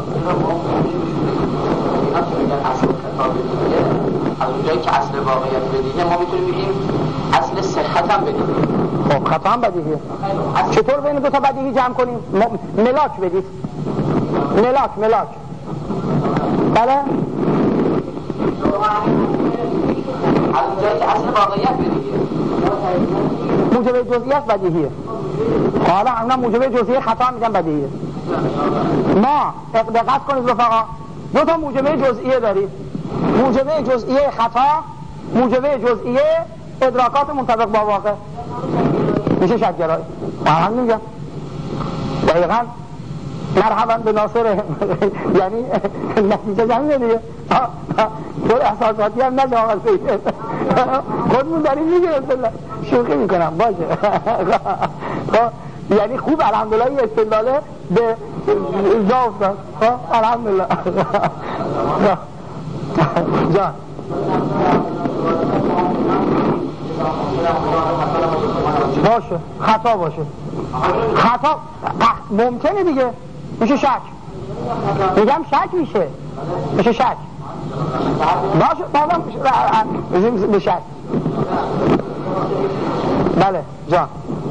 از اونجایی که اصل واقعیت بدیهه ما میتونیم بگیم اصل صحت هم بدیهه. خب خطا هم بدیهه. چطور بین دو تا بدیهی جمع کنیم؟ ملاک بدید، ملاک ملاک بله. از اونجایی که اصل واقعیت بدیهه، موجب جزئیات بدیهیه. حالا اونا موجب جزئیه خطا میگن بدیهیه. ما دقت کنید رفقا، دو تا موجبه جزئیه دارید، موجبه جزئیه خطا، موجبه جزئیه ادراکات منطبق با واقع. میشه شکگرایی. من میگم دقیقاً مرحبا به ناصر یعنی نتیجه همینه دیگه. طور احساساتی هم نده آقا سید، خودمون داریم میگه اصلا شوخی میکنم باشه. یعنی خوب الحمدلله این استدلاله به جا افتاد. الحمدلله جان باشه، خطا باشه، خطا ممکنه دیگه، میشه شک. میگم شک میشه، میشه شک باشه، بازم میشه به شک. بله جان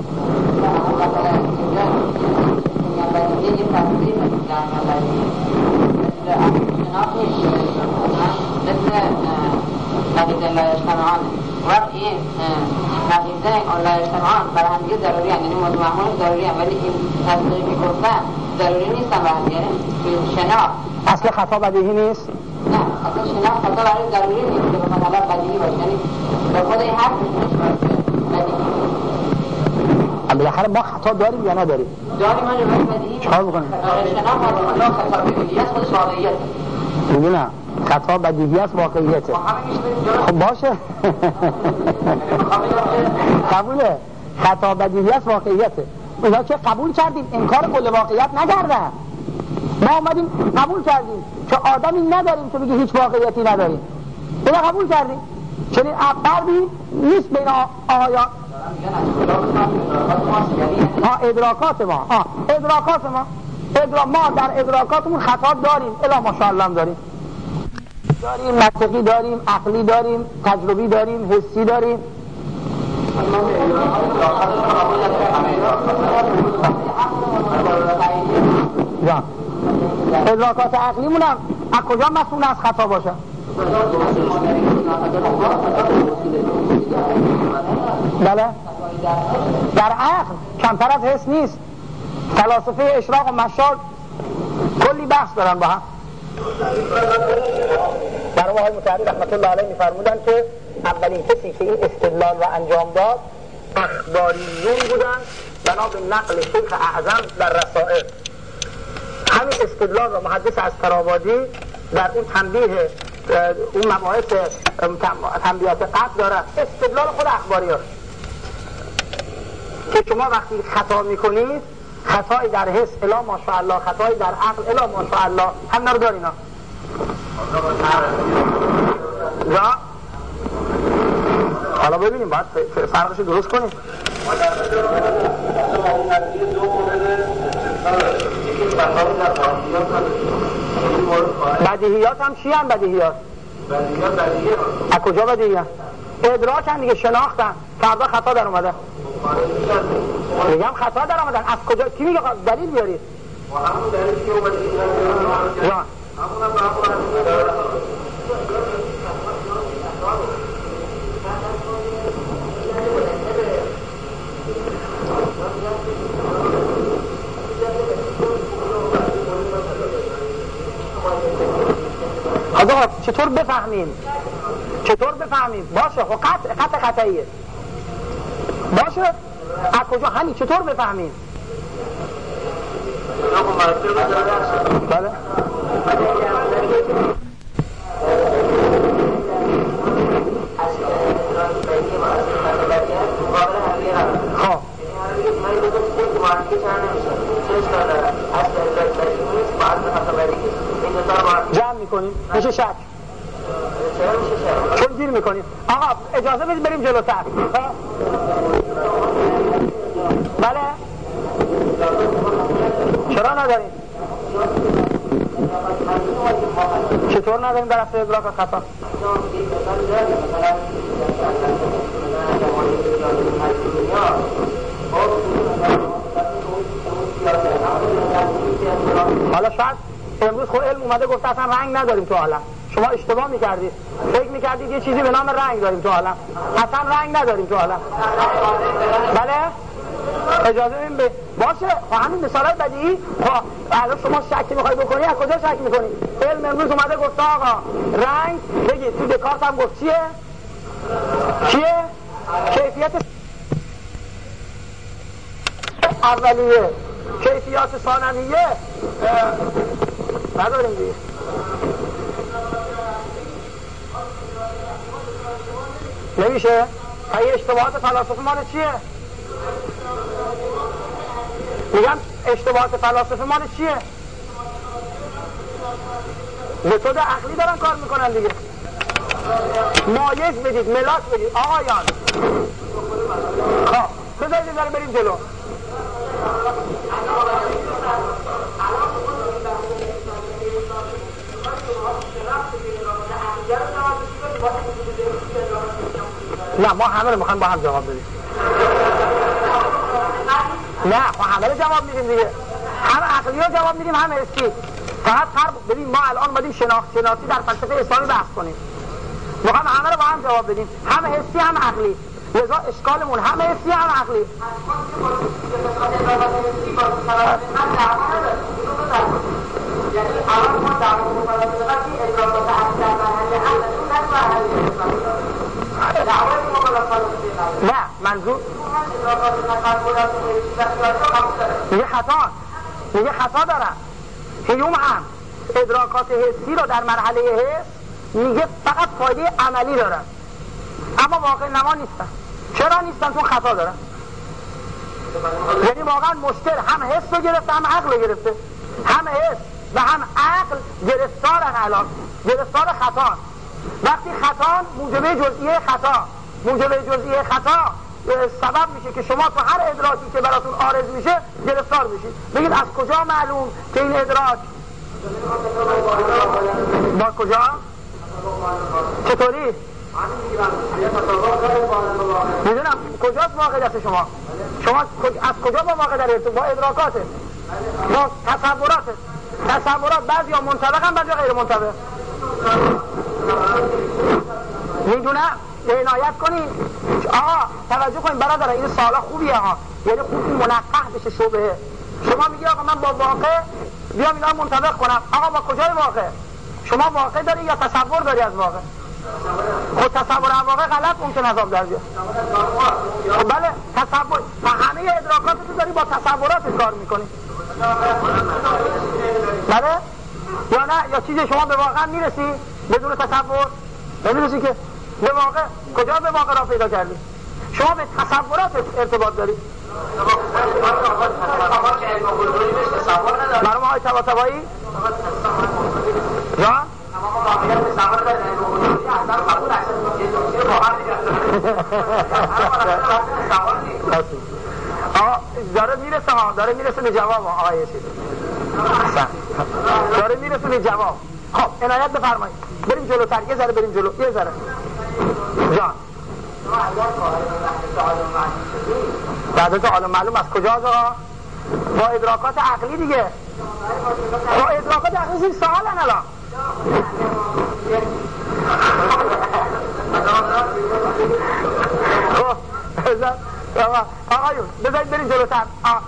نقیضه لا اجتماعان وقت این نقیضه لا اجتماعان برای هم دیگه ضروری هم، یعنی موضوع محمول ضروری هم، ولی این تصدیقی که گفتن ضروری نیستن برای هم، یعنی شناخت اصل خطا بدیهی نیست؟ نه، اصل شناخت خطا برای ضروری نیست که بخواد حالا بدیهی باشه، یعنی به خود این حرف بالاخره ما خطا داریم یا نداریم؟ داریم. من رو بدیهی چهار بکنیم شناخت الله خطا بدیهی است، خودش واقعیت میدونم خطا بدیهی است، واقعیته. خب باشه قبوله، خطا بدیهی است، واقعیته. اونا که قبول کردیم انکار کل واقعیت نکردن، ما اومدیم قبول کردیم که آدمی نداریم که بگه هیچ واقعیتی نداریم. اونا قبول کردیم چنین فرقی نیست بین آقایان. ها ادراکات ما ها ادراکات ما ادرا ما در ادراکاتمون خطا داریم، الا ماشاءالله هم داریم داریم منطقی داریم، عقلی داریم، تجربی داریم، حسی داریم. جان ادراکات عقلیمون هم از کجا مسئول از خطا باشه؟ بله در عقل کمتر از حس نیست. فلاسفه اشراق و مشال کلی بحث دارن با هم. مرحوم آقای مطهری رحمت الله علیه می‌فرمودن که اولین کسی که این استدلال را انجام داد اخباریون بودن بنا به نقل شیخ اعظم در رسائل. همین استدلال را محدث اسکرآبادی در اون تنبیه اون مباحث تنبیهات قطع داره، استدلال خود اخباری هست که شما وقتی خطا میکنید، خطایی در حس الا ماشاءالله، خطایی در عقل الا ماشاءالله، هم رو دارین ها یا حالا ببینیم باید فرقش درست کنیم. بدیهیات هم چی هم بدیهیات؟ بدیه بدیه از کجا بدیه؟ ادراکن دیگه، شناختن. فردا خطا در اومده، میگم خطا در اومدن. از کجا؟ کی میگه دلیل بیارید؟ و همون دلیلی که اومده یا همونم به آقا چطور بفهمیم؟ چطور بفهمیم؟ باشه خب قطع قطع قطعیه باشه. از کجا؟ همین چطور بفهمیم؟ بله خب جمع میکنیم میشه شک، چون گیر میکنیم. آقا اجازه بدید بریم جلوتر. بله چرا نداریم؟ چطور نداریم در اصل ادراک خطا؟ حالا شاید امروز خود علم اومده گفته اصلا رنگ نداریم تو عالم. شما اشتباه میکردید، فکر میکردید یه چیزی به نام رنگ داریم تو عالم. اصلا رنگ نداریم تو عالم. بله اجازه بدیم به باشه. خب همین مثالای بدیهی. خب الان شما شک میخوای بکنی، از کجا شک میکنی؟ علم امروز اومده گفته آقا رنگ، بگید تو دکارت هم گفت چیه؟ چیه؟ کیفیت اولیه، کیفیات ثانویه نداریم دیگه. نمیشه؟ پای اشتباهات فلاسفه مال چیه؟ میگم اشتباهات فلاسفه مال چیه؟ متد عقلی دارن کار میکنن دیگه. مایز بدید، ملاک بدید آقایان. خب بذارید داره بریم جلو. نه ما همه رو میخوایم با هم جواب بدیم. نه ما همه رو جواب میدیم دیگه، هم عقلی رو جواب میدیم هم حسی. فقط فرق ببین ما الان اومدیم شناخت شناسی در فلسفه اسلامی بحث کنیم، میخوایم همه رو با هم جواب بدیم، هم حسی هم عقلی. لذا اشکالمون هم حسی هم عقلی. یعنی الان ما در مورد فلسفه ادراکات عقلی نه منظور میگه خطا میگه خطا دارن. هیوم هم ادراکات حسی رو در مرحله حس میگه فقط فایده عملی دارن، اما واقع نما نیستن. چرا نیستن؟ چون خطا دارن. یعنی واقعا مشکل هم حس رو گرفته هم عقل رو گرفته، هم حس و هم عقل گرفتارن، الان گرفتار خطا. وقتی خطا موجبه جزئیه خطا موجبه جزئیه خطا سبب میشه که شما تو هر ادراکی که براتون عارض میشه گرفتار میشید. بگید از کجا معلوم که این ادراک با کجا؟ چطوری؟ میدونم کجاست واقع دست شما؟ شما از کجا با واقع در ارتباط؟ با ادراکاته، با تصوراته. تصورات بعضی ها منطبق هم بعضی ها غیر منطبق. میدونم عنایت کنید. آقا توجه کنید برادر، این سالا خوبیه ها، یعنی خوب منقح بشه شبهه. شما میگی آقا من با واقع بیام اینا منطبق کنم. آقا با کجای واقع؟ شما واقع داری یا تصور داری از واقع؟ خود تصور از واقع غلط ممکن عذاب در بیاد. بله تصور و همه ادراکات تو داری با تصورات کار میکنی. بله یا نه؟ یا چیزی شما به واقع میرسی بدون تصور؟ نمیرسی که به واقع. کجا به واقع را پیدا کردی؟ شما به تصورات ارتباط داری. مرموم های تبا تبایی جان آقا داره میرسه ها، داره میرسه به جواب آقای چیز داره میرسه به جواب. خب عنایت بفرمایید. بریم جلوتر، یه ذره بریم جلو، یه ذره جان. بعد از عالم معلوم از کجا آقا؟ با ادراکات عقلی دیگه. با ادراکات عقلی این سوالن الان. خب آقایون بذارید بریم جلوتر.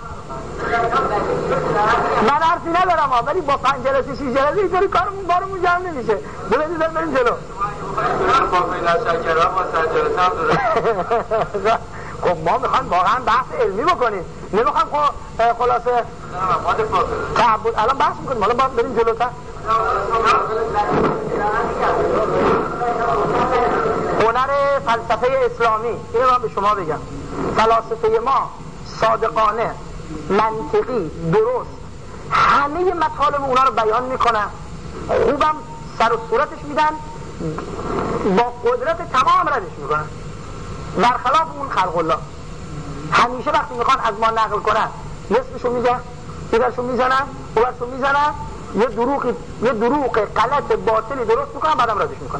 من حرفی ندارم ها، ولی با پنج جلسه شیش جلسه اینطوری کارمون بارمون جمع نمیشه. بذارید بریم جلو. با فینا شکرها با سر جلسه هم داره. خب ما میخوایم واقعا بحث علمی بکنیم، نمیخوایم خلاصه تعبد. الان بحث میکنیم، حالا باید بریم جلوتر. هنر فلسفه اسلامی اینو من به شما بگم، فلاسفه ما صادقانه، منطقی، درست همه مطالب اونا رو بیان میکنن، خوبم سر و صورتش میدن، با قدرت تمام ردش میکنن، برخلاف اون خلق الله. همیشه وقتی میخوان از ما نقل کنن نصفشو میگن، دیگرشو میزنن، اوورشو میزنن، یه دروغ یه دروغ غلط باطلی درست میکنن، بعدم ردش میکنن.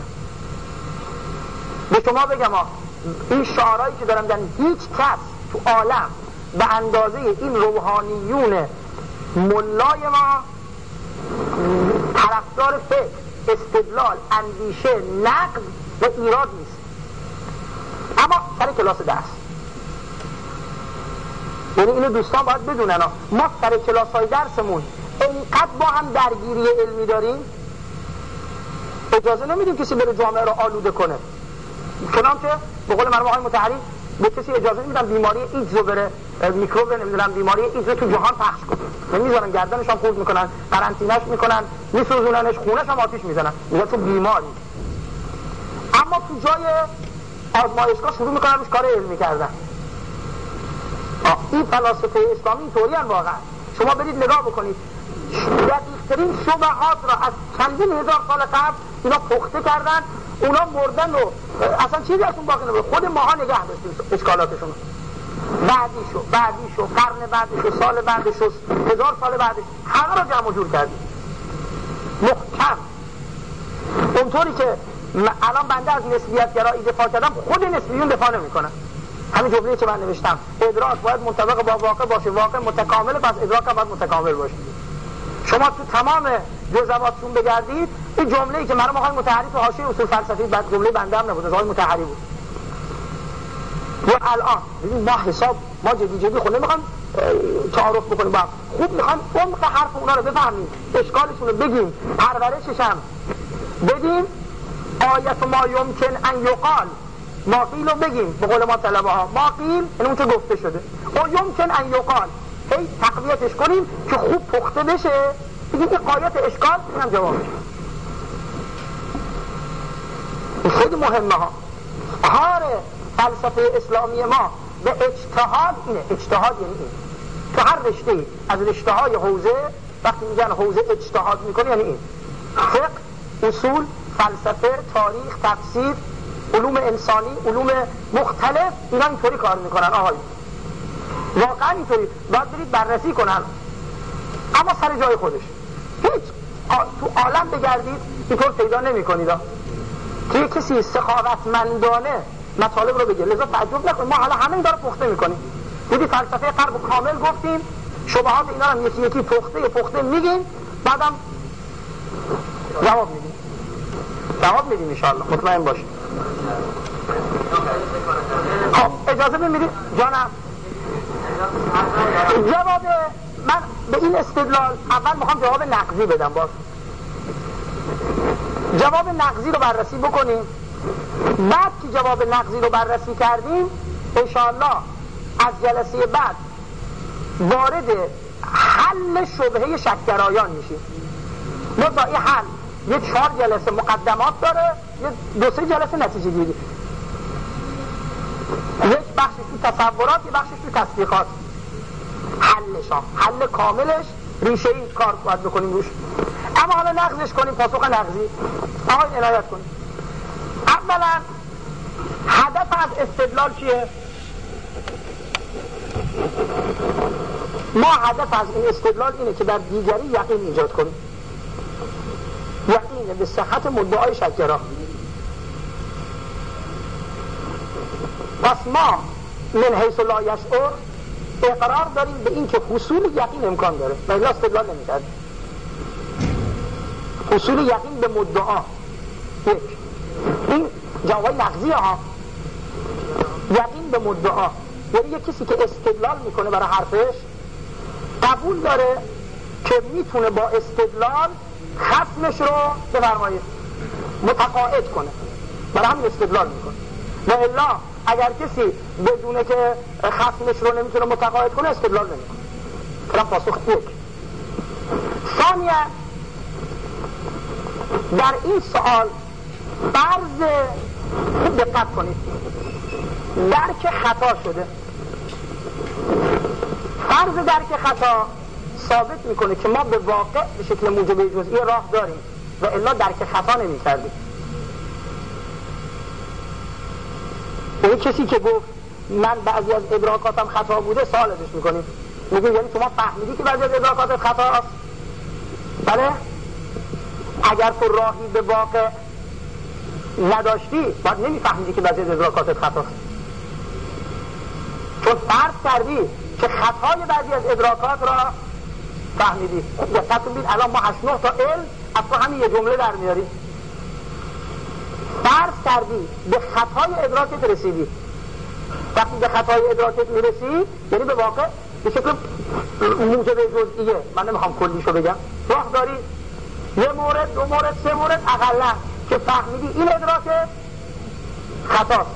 به شما بگم ها، این شعارهایی که دارم میگن هیچ کس تو عالم به اندازه این روحانیون ملای ما طرفدار فکر، استدلال، اندیشه، نقد و ایراد نیست. اما سر کلاس درس، یعنی اینو دوستان باید بدونن ها، ما سر کلاس های درسمون اینقدر با هم درگیری علمی داریم، اجازه نمیدیم کسی بره جامعه رو آلوده کنه. چنانچه به قول مرحوم آقای مطهری به کسی اجازه نمیدن بیماری ایدز رو بره، میکروب رو نمیدونم بیماری ایدز رو تو جهان پخش کنه، نمیذارن، گردنش هم خورد میکنن، قرنطینه‌اش میکنن، میسوزوننش، خونش هم آتیش میزنن، میگن تو بیماری. اما تو جای آزمایشگاه شروع میکنن روش کار علمی کردن. این فلاسفه اسلامی اینطوری هم واقعا. شما برید نگاه بکنید، دقیق‌ترین شبهات را از چندین هزار سال قبل اینا پخته کردن، اونا مردن و اصلا چیزی ازشون باقی نمونده، خود ماها نگه داشتیم اشکالاتشون. بعدیشو بعدیشو قرن بعدشو سال بعدشو هزار سال بعدش همه را جمع جور کردیم محکم، اونطوری که الان بنده از نسبیت گرایی دفاع کردم، خود نسبیون دفاع نمی‌کنن. همین جمله‌ای که من نوشتم، ادراک باید منطبق با واقع باشه، واقع متکامل، پس ادراک هم باید متکامل باشه. شما تو تمام جزواتشون بگردید، این جمله‌ای که مرحوم آقای مطهری تو حاشیه اصول فلسفی، بعد جمله بنده هم نبود، از آقای مطهری بود. و الان ببین ما حساب ما جدی جدی خود نمی‌خوام تعارف بکنیم با خوب، می‌خوام عمق حرف اونا رو بفهمیم، اشکالشون رو بگیم، پرورشش هم بدیم. آیت ما یمکن ان یقال، ما قیل رو بگیم به قول ما طلبه ها، ما قیل این اون که گفته شده، و یمکن ان یقال هی تقویتش کنیم که خوب پخته بشه، بگیم این قایت اشکال، این هم جوابش. این خیلی مهمه ها. کار فلسفه اسلامی ما به اجتهاد اینه. اجتهاد یعنی این، تو هر رشته از رشته های حوزه وقتی میگن حوزه اجتهاد میکنه یعنی این، فقه، اصول، فلسفه، تاریخ، تفسیر، علوم انسانی، علوم مختلف، اینا اینطوری کار میکنن. آهای واقعا اینطوری باید برید بررسی کنن، اما سر جای خودش. هیچ تو عالم بگردید اینطور پیدا نمی کنید که یک کسی سخاوتمندانه مطالب رو بگه. لذا تعجب نکنید، ما حالا همه این داره پخته میکنیم. دیدی فلسفه غرب کامل گفتیم، شبهات اینا هم یکی یکی پخته پخته میگیم، بعدم جواب میدیم جواب میدیم انشاءالله، مطمئن باشید. خب اجازه بمیدید جانم. جواب من به این استدلال اول میخوام جواب نقضی بدم. باز جواب نقضی رو بررسی بکنیم، بعد که جواب نقضی رو بررسی کردیم انشاءالله از جلسه بعد وارد حل شبهه شک‌گرایان میشیم. لذا این حل یه چهار جلسه مقدمات داره، یه دو سه جلسه نتیجه گیری، یک بخشش تو تصورات، یک بخشش تو تصدیقات. حلش ها حل کاملش ریشه این کار باید بکنیم روش. اما حالا نقضش کنیم، پاسخ نقضی آقای عنایت کنیم. اولا هدف از استدلال چیه؟ ما هدف از این استدلال اینه که در دیگری یقین ایجاد کنیم. یقین یقین به صحت مدعای شک‌گرا. پس ما من حیث لا یشعر اقرار داریم به این که حصول یقین امکان داره و الا استدلال نمی‌کرد. حصول یقین به مدعا یک، این جواب نقضی ها. یقین به مدعا یعنی یک کسی که استدلال میکنه برای حرفش قبول داره که میتونه با استدلال خصمش رو بفرمایید متقاعد کنه، برای همین استدلال میکنه. و الا اگر کسی بدونه که خصمش رو نمیتونه متقاعد کنه استدلال نمیکنه. کلام پاسخ یک. ثانیاً در این سوال فرض، خوب دقت کنید، درک خطا شده. فرض درک خطا ثابت میکنه که ما به واقع به شکل موجب جزئی راه داریم و الا درک خطا نمی کردیم. اون کسی که گفت من بعضی از ادراکاتم خطا بوده سوال ازش میکنیم، میگیم یعنی شما فهمیدی که بعضی از ادراکاتت خطا است؟ بله؟ اگر تو راهی به واقع نداشتی باید نمیفهمیدی که بعضی از ادراکاتت خطا است، چون فرض کردی که خطای بعضی از ادراکات را فهمیدی. دقت کنید الان ما هشت نه تا علم از تو همین یه جمله در میاریم. فرض کردی به خطای ادراکت رسیدی. وقتی به خطای ادراکت میرسی یعنی به واقع به شکل موجب جزئیه، من نمیخوام کلیشو بگم، راه داری یه مورد دو مورد سه مورد اقلا که فهمیدی این ادراکت خطاست.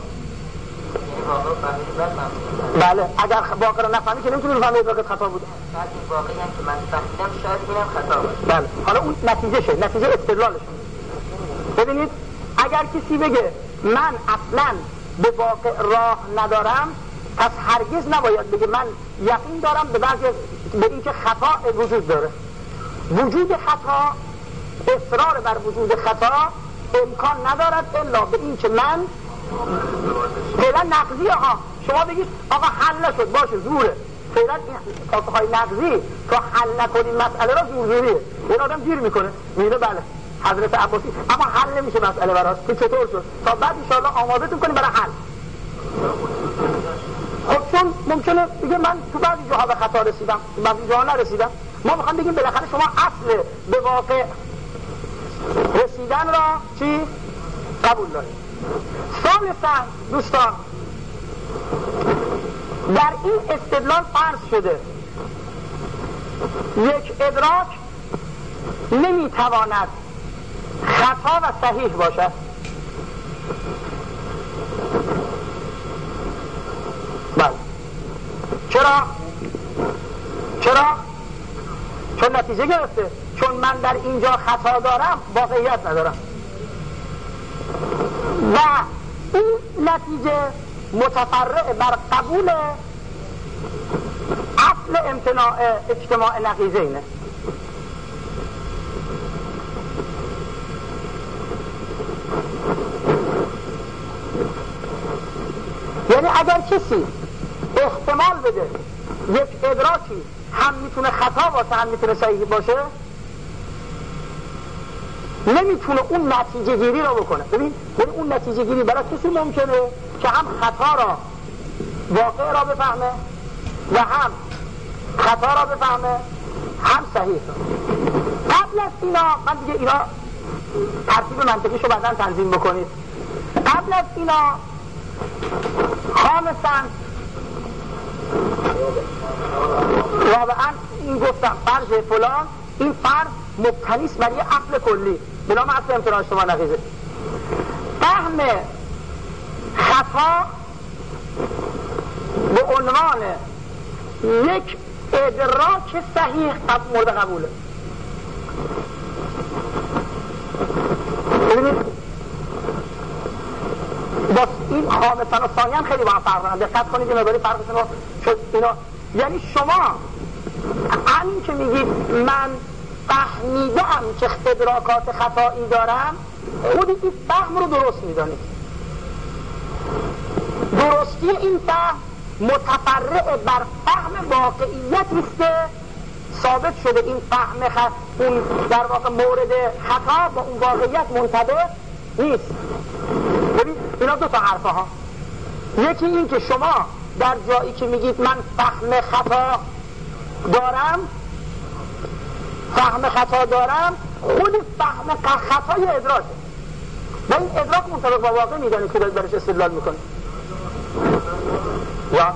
بله اگر واقع رو نفهمی که نمیتونی بفهمی ادراکت خطا بوده. شاید این واقعی هم که من فهمیدم شاید اینم خطا باشه. بله حالا اون نتیجه شه، نتیجه استدلالش. ببینید اگر کسی بگه من اصلا به واقع راه ندارم، پس هرگز نباید بگه من یقین دارم به بعضی به این که خطا وجود داره. وجود خطا، اصرار بر وجود خطا امکان ندارد الا به این که من فعلا نقضی ها شما بگید آقا حل نشد باشه زوره، فعلا این پاسخهای نقضی تو حل نکنی مسئله را زورگیریه. این آدم گیر میکنه میره بله حضرت عباسی اما حل نمیشه مسئله براش که چطور شد تا بعد انشاءالله آماده کنیم برای حل. خب چون ممکنه بگه من تو بعضی جاها به خطا رسیدم تو بعضی جاها نرسیدم. ما میخوام بگیم بالاخره شما اصل به واقع رسیدن را چی؟ قبول دارید. ثالثاً دوستان در این استدلال فرض شده یک ادراک نمیتواند خطا و صحیح باشد. بله چرا؟ چرا؟ چون نتیجه گرفته، چون من در اینجا خطا دارم واقعیت ندارم و این نتیجه متفرع بر قبول اصل امتناع اجتماع نقیضینه. یعنی اگر کسی احتمال بده یک ادراکی هم میتونه خطا باشه هم میتونه صحیح باشه، نمیتونه اون نتیجه گیری رو بکنه. ببین یعنی اون نتیجه گیری برای کسی ممکنه که هم خطا را واقع را بفهمه و هم خطا را بفهمه هم صحیح را. قبل از اینا من دیگه اینا ترتیب منطقیشو بعداً تنظیم بکنید. قبل از اینا خامساً رابعاً این گفتم فرض فلان، این فرض مبتنیست بر یه اصل کلی به نام اصل امتناع اجتماع نقیضه. فهم خطا به عنوان یک ادراک صحیح مورد قبوله. ببینید باز این خامساً و ثانیاً خیلی با هم فرق دارن، دقت کنید این مقداری فرقشون رو شد اینا. یعنی شما همین که میگید من فهمیدم که ادراکات خطایی دارم، خودی این فهم رو درست میدانید. درستی این فهم متفرع بر فهم واقعیتی است که ثابت شده این فهم خ... اون در واقع مورد خطا با اون واقعیت منطبق نیست. ببین اینا دو تا حرفه ها. یکی این که شما در جایی که میگید من فهم خطا دارم فهم خطا دارم خود فهم خطای ادراکه و این ادراک منطبق با واقع میدانه که دارید برش استدلال میکنه. یا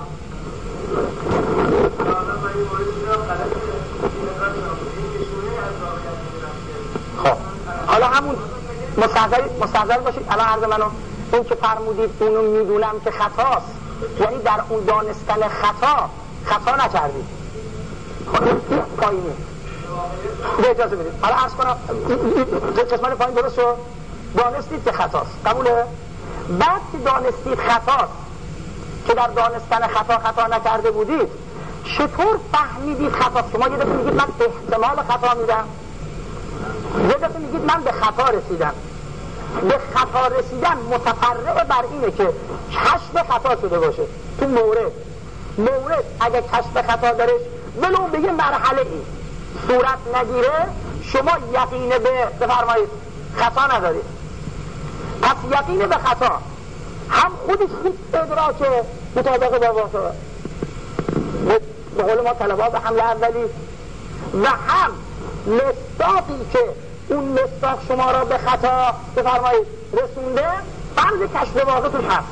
خب حالا همون مستحضر مستحضر باشید. الان عرض منو اون که فرمودید اونو میدونم که خطاست، یعنی در اون دانستن خطا خطا نکردید. خب این پایینه. به اجازه بدید حالا عرض کنم قسمت پایین درست شد. دانستید که خطاست، قبوله؟ بعد که دانستید خطاست که در دانستن خطا خطا نکرده بودید، چطور فهمیدید خطاست؟ شما یه دفعه میگید من احتمال خطا میدم، یه دفعه میگید من به خطا رسیدم. به خطا رسیدن متفرع بر اینه که کشف خطا شده باشه. تو مورد مورد اگه کشف خطا درش ولو به یه مرحله ای صورت نگیره، شما یقین به بفرمایید خطا ندارید. پس یقین به خطا هم خودش خود ادراک مطابق با واقع، به قول ما طلبات حمله اولی، و هم مصداقی که اون مصداق شما را به خطا بفرمایید رسونده، فرض کشف واقع توش هست.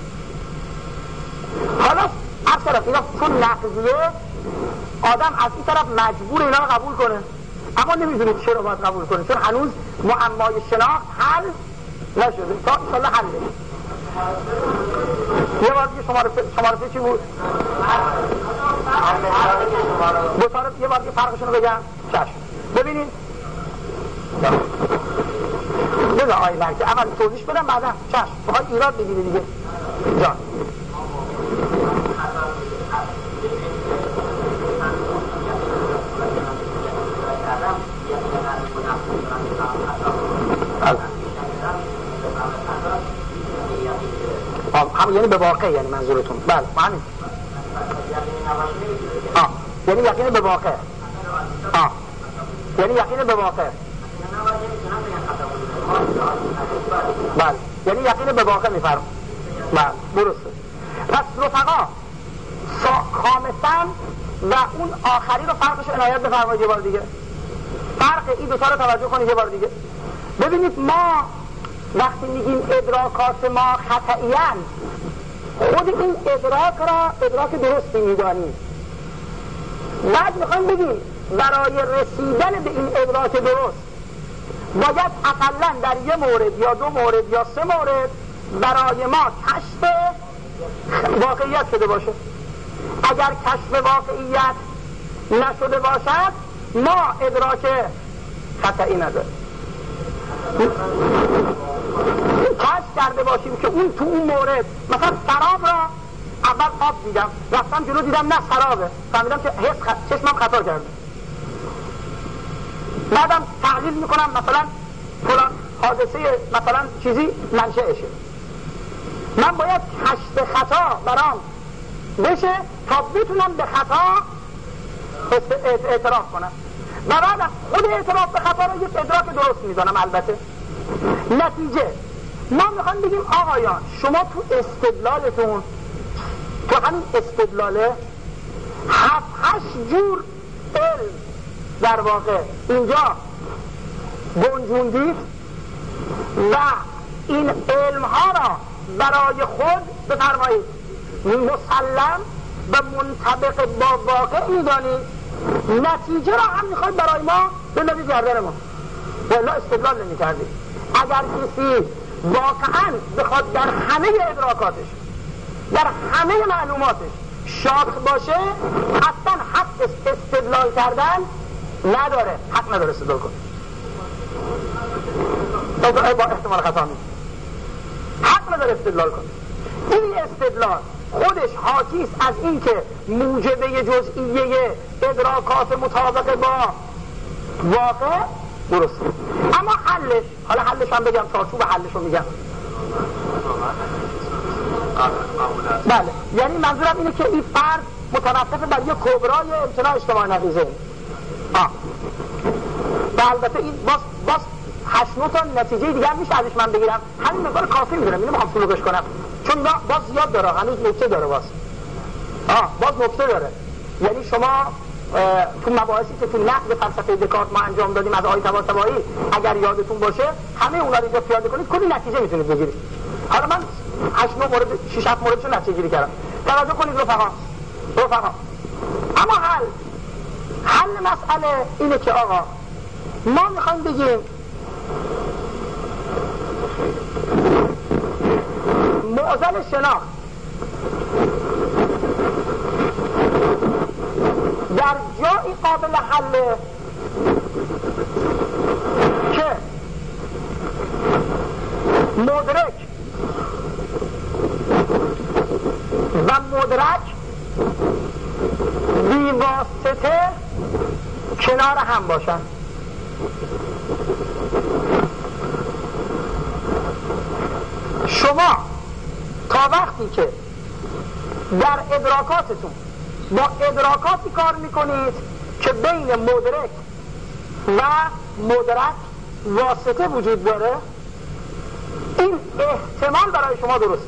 حالا از طرف اینا چون نقضیه، آدم از این طرف مجبور اینا رو قبول کنه، اما نمیدونید چرا باید قبول کنه، چون هنوز معمای شناخت حل نشده. تا انشالله حل نشده. یه بار دیگه شماره شماره چی بود؟ دو تا یه بار دیگه فرقشون رو بگم. چشم. ببینید بذار آی لنکه اول توضیح بدم بعدا چشم بخواد ایراد بگیره دیگه جان. هم یعنی به واقع، یعنی منظورتون؟ بله همین. آه یعنی یقین به واقع. آه یعنی یقین به واقع. بله یعنی یقین به واقع میفرم. بله درسته. پس رفقا خامسن و اون آخری رو فرقش رو عنایت بفرمایید یه بار دیگه. فرق این دوتا رو توجه کنید یه بار دیگه. ببینید ما وقتی میگیم ادراکات ما خطئی‌اند، خود این ادراک را ادراک درستی میدانیم. بعد میخوایم بگیم برای رسیدن به این ادراک درست باید اقلاً در یه مورد یا دو مورد یا سه مورد برای ما کشف واقعیت شده باشه. اگر کشف واقعیت نشده باشد ما ادراک خطئی نداریم. کشف کرده باشیم که اون تو اون مورد مثلا سراب را اول آب دیدم، رفتم جلو دیدم نه سرابه، فهمیدم که حس خ... چشمم خطا کرده. بعدم تحلیل میکنم مثلا فلان حادثه مثلا چیزی منشأشه. من باید کشف خطا برام بشه تا بتونم به خطا اعتراف کنم و بعد از خود اعتراف به خطا رو یک ادراک درست میدانم. البته نتیجه ما میخوام بگیم آقایان شما تو استدلالتون، تو همین استدلاله هفت هشت جور علم در واقع اینجا گنجوندید و این علم ها را برای خود بفرمایید مسلم و منطبق با واقع میدانید. نتیجه را هم میخواید برای ما بندازید گردن ما، ولی استدلال نمی کردید. اگر کسی واقعا بخواد در همه ادراکاتش، در همه معلوماتش شاک باشه، اصلا حق استدلال کردن نداره، حق نداره استدلال کنه با احتمال خطا نیست، حق نداره استدلال کنه. این استدلال خودش حاکیست از این که موجبه جزئیه ادراکات مطابق با واقع درست. اما حلش، حالا حلش هم بگم، چارچوب حلش رو میگم. بله یعنی منظورم اینه که این فرد متوقف بر یک کبرای امتناع اجتماع نقیضه. آه و البته این باز باز هشت نه تا نتیجه دیگه هم میشه ازش من بگیرم، همین مقدار کافی میدونم، اینو میخوام فلوگش کنم چون باز زیاد داره، هنوز نکته داره، باز آه باز نکته داره. یعنی شما تو مباحثی که تو نقد فلسفه دکارت ما انجام دادیم از آیه طباطبایی اگر یادتون باشه همه اونا رو اینجا پیاده کنید، کلی نتیجه میتونید بگیرید. حالا من هشت نه مورد شش هفت موردشو نتیجه گیری کردم. توجه کنید رفقا رفقا اما حل حل مسئله اینه که آقا ما میخوایم بگیم معضل شناخت در جایی قابل حله که مدرک و مدرک بی واسطه کنار هم باشن. شما تا وقتی که در ادراکاتتون با ادراکاتی کار میکنید که بین مدرک و مدرک واسطه وجود داره، این احتمال برای شما درست.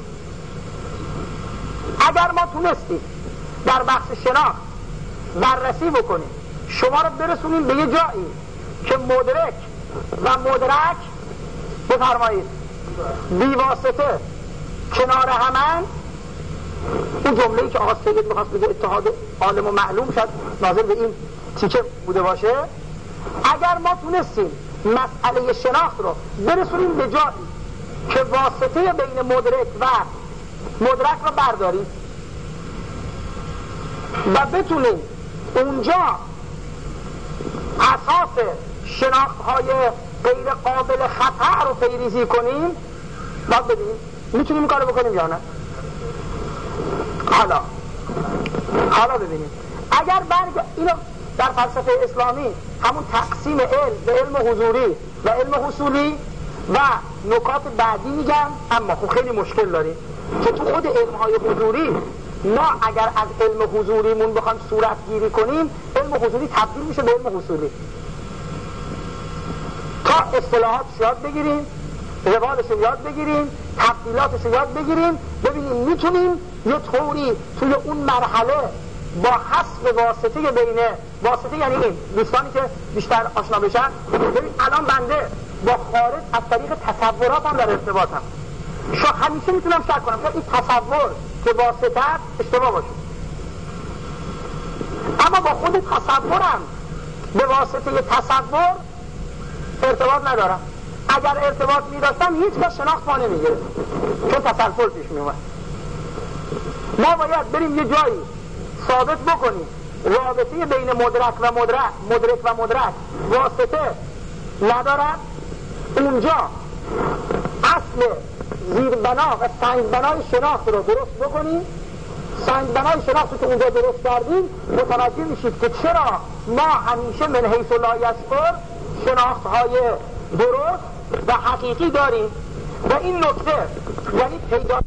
اگر ما تونستیم در بحث شناخت بررسی بکنیم شما رو برسونیم به یه جایی که مدرک و مدرک بفرمایید بی واسطه کنار همن، اون جمله‌ای که آقا سید می‌خواست بگه اتحاد عالم و معلوم شد ناظر به این تیکه بوده باشه، اگر ما تونستیم مسئله شناخت رو برسونیم به جایی که واسطه بین مدرک و مدرک رو برداریم و بتونیم اونجا اساس شناخت‌های غیر قابل خطا رو پیریزی کنیم، باید ببینیم میتونیم این کارو بکنیم یا نه. حالا حالا ببینیم اگر برگ اینو در فلسفه اسلامی همون تقسیم علم به علم حضوری و علم حصولی و نکات بعدی میگن، اما خب خیلی مشکل داریم که تو خود علم‌های حضوری ما اگر از علم حضوریمون بخوایم صورت گیری کنیم علم حضوری تبدیل میشه به علم حصولی. تا اصطلاحاتش یاد بگیریم، روالش یاد بگیریم، تبدیلاتش یاد بگیریم، ببینیم میتونیم یه طوری توی اون مرحله با حسب واسطه بین واسطه یعنی این دوستانی که بیشتر آشنا بشن، ببین الان بنده با خارج از طریق تصوراتم در ارتباطم، شو همیشه میتونم شک کنم که این تصور که واسطه است اشتباه باشه، اما با خود تصورم به واسطه تصور ارتباط ندارم. اگر ارتباط می‌داشتم هیچ با شناخت ما نمی‌گرفت چون تسلسل پیش می‌اومد. ما باید بریم یه جایی ثابت بکنیم رابطه بین مدرک و مدرک مدرک و مدرک واسطه ندارد، اونجا اصل زیربنا و سنگبنای شناخت رو درست بکنیم. سنگبنای شناخت که اونجا درست کردیم متوجه میشید که چرا ما همیشه من حیث لا یشعر شناخت‌های درست و حقیقی داریم و این نکته یعنی پیدا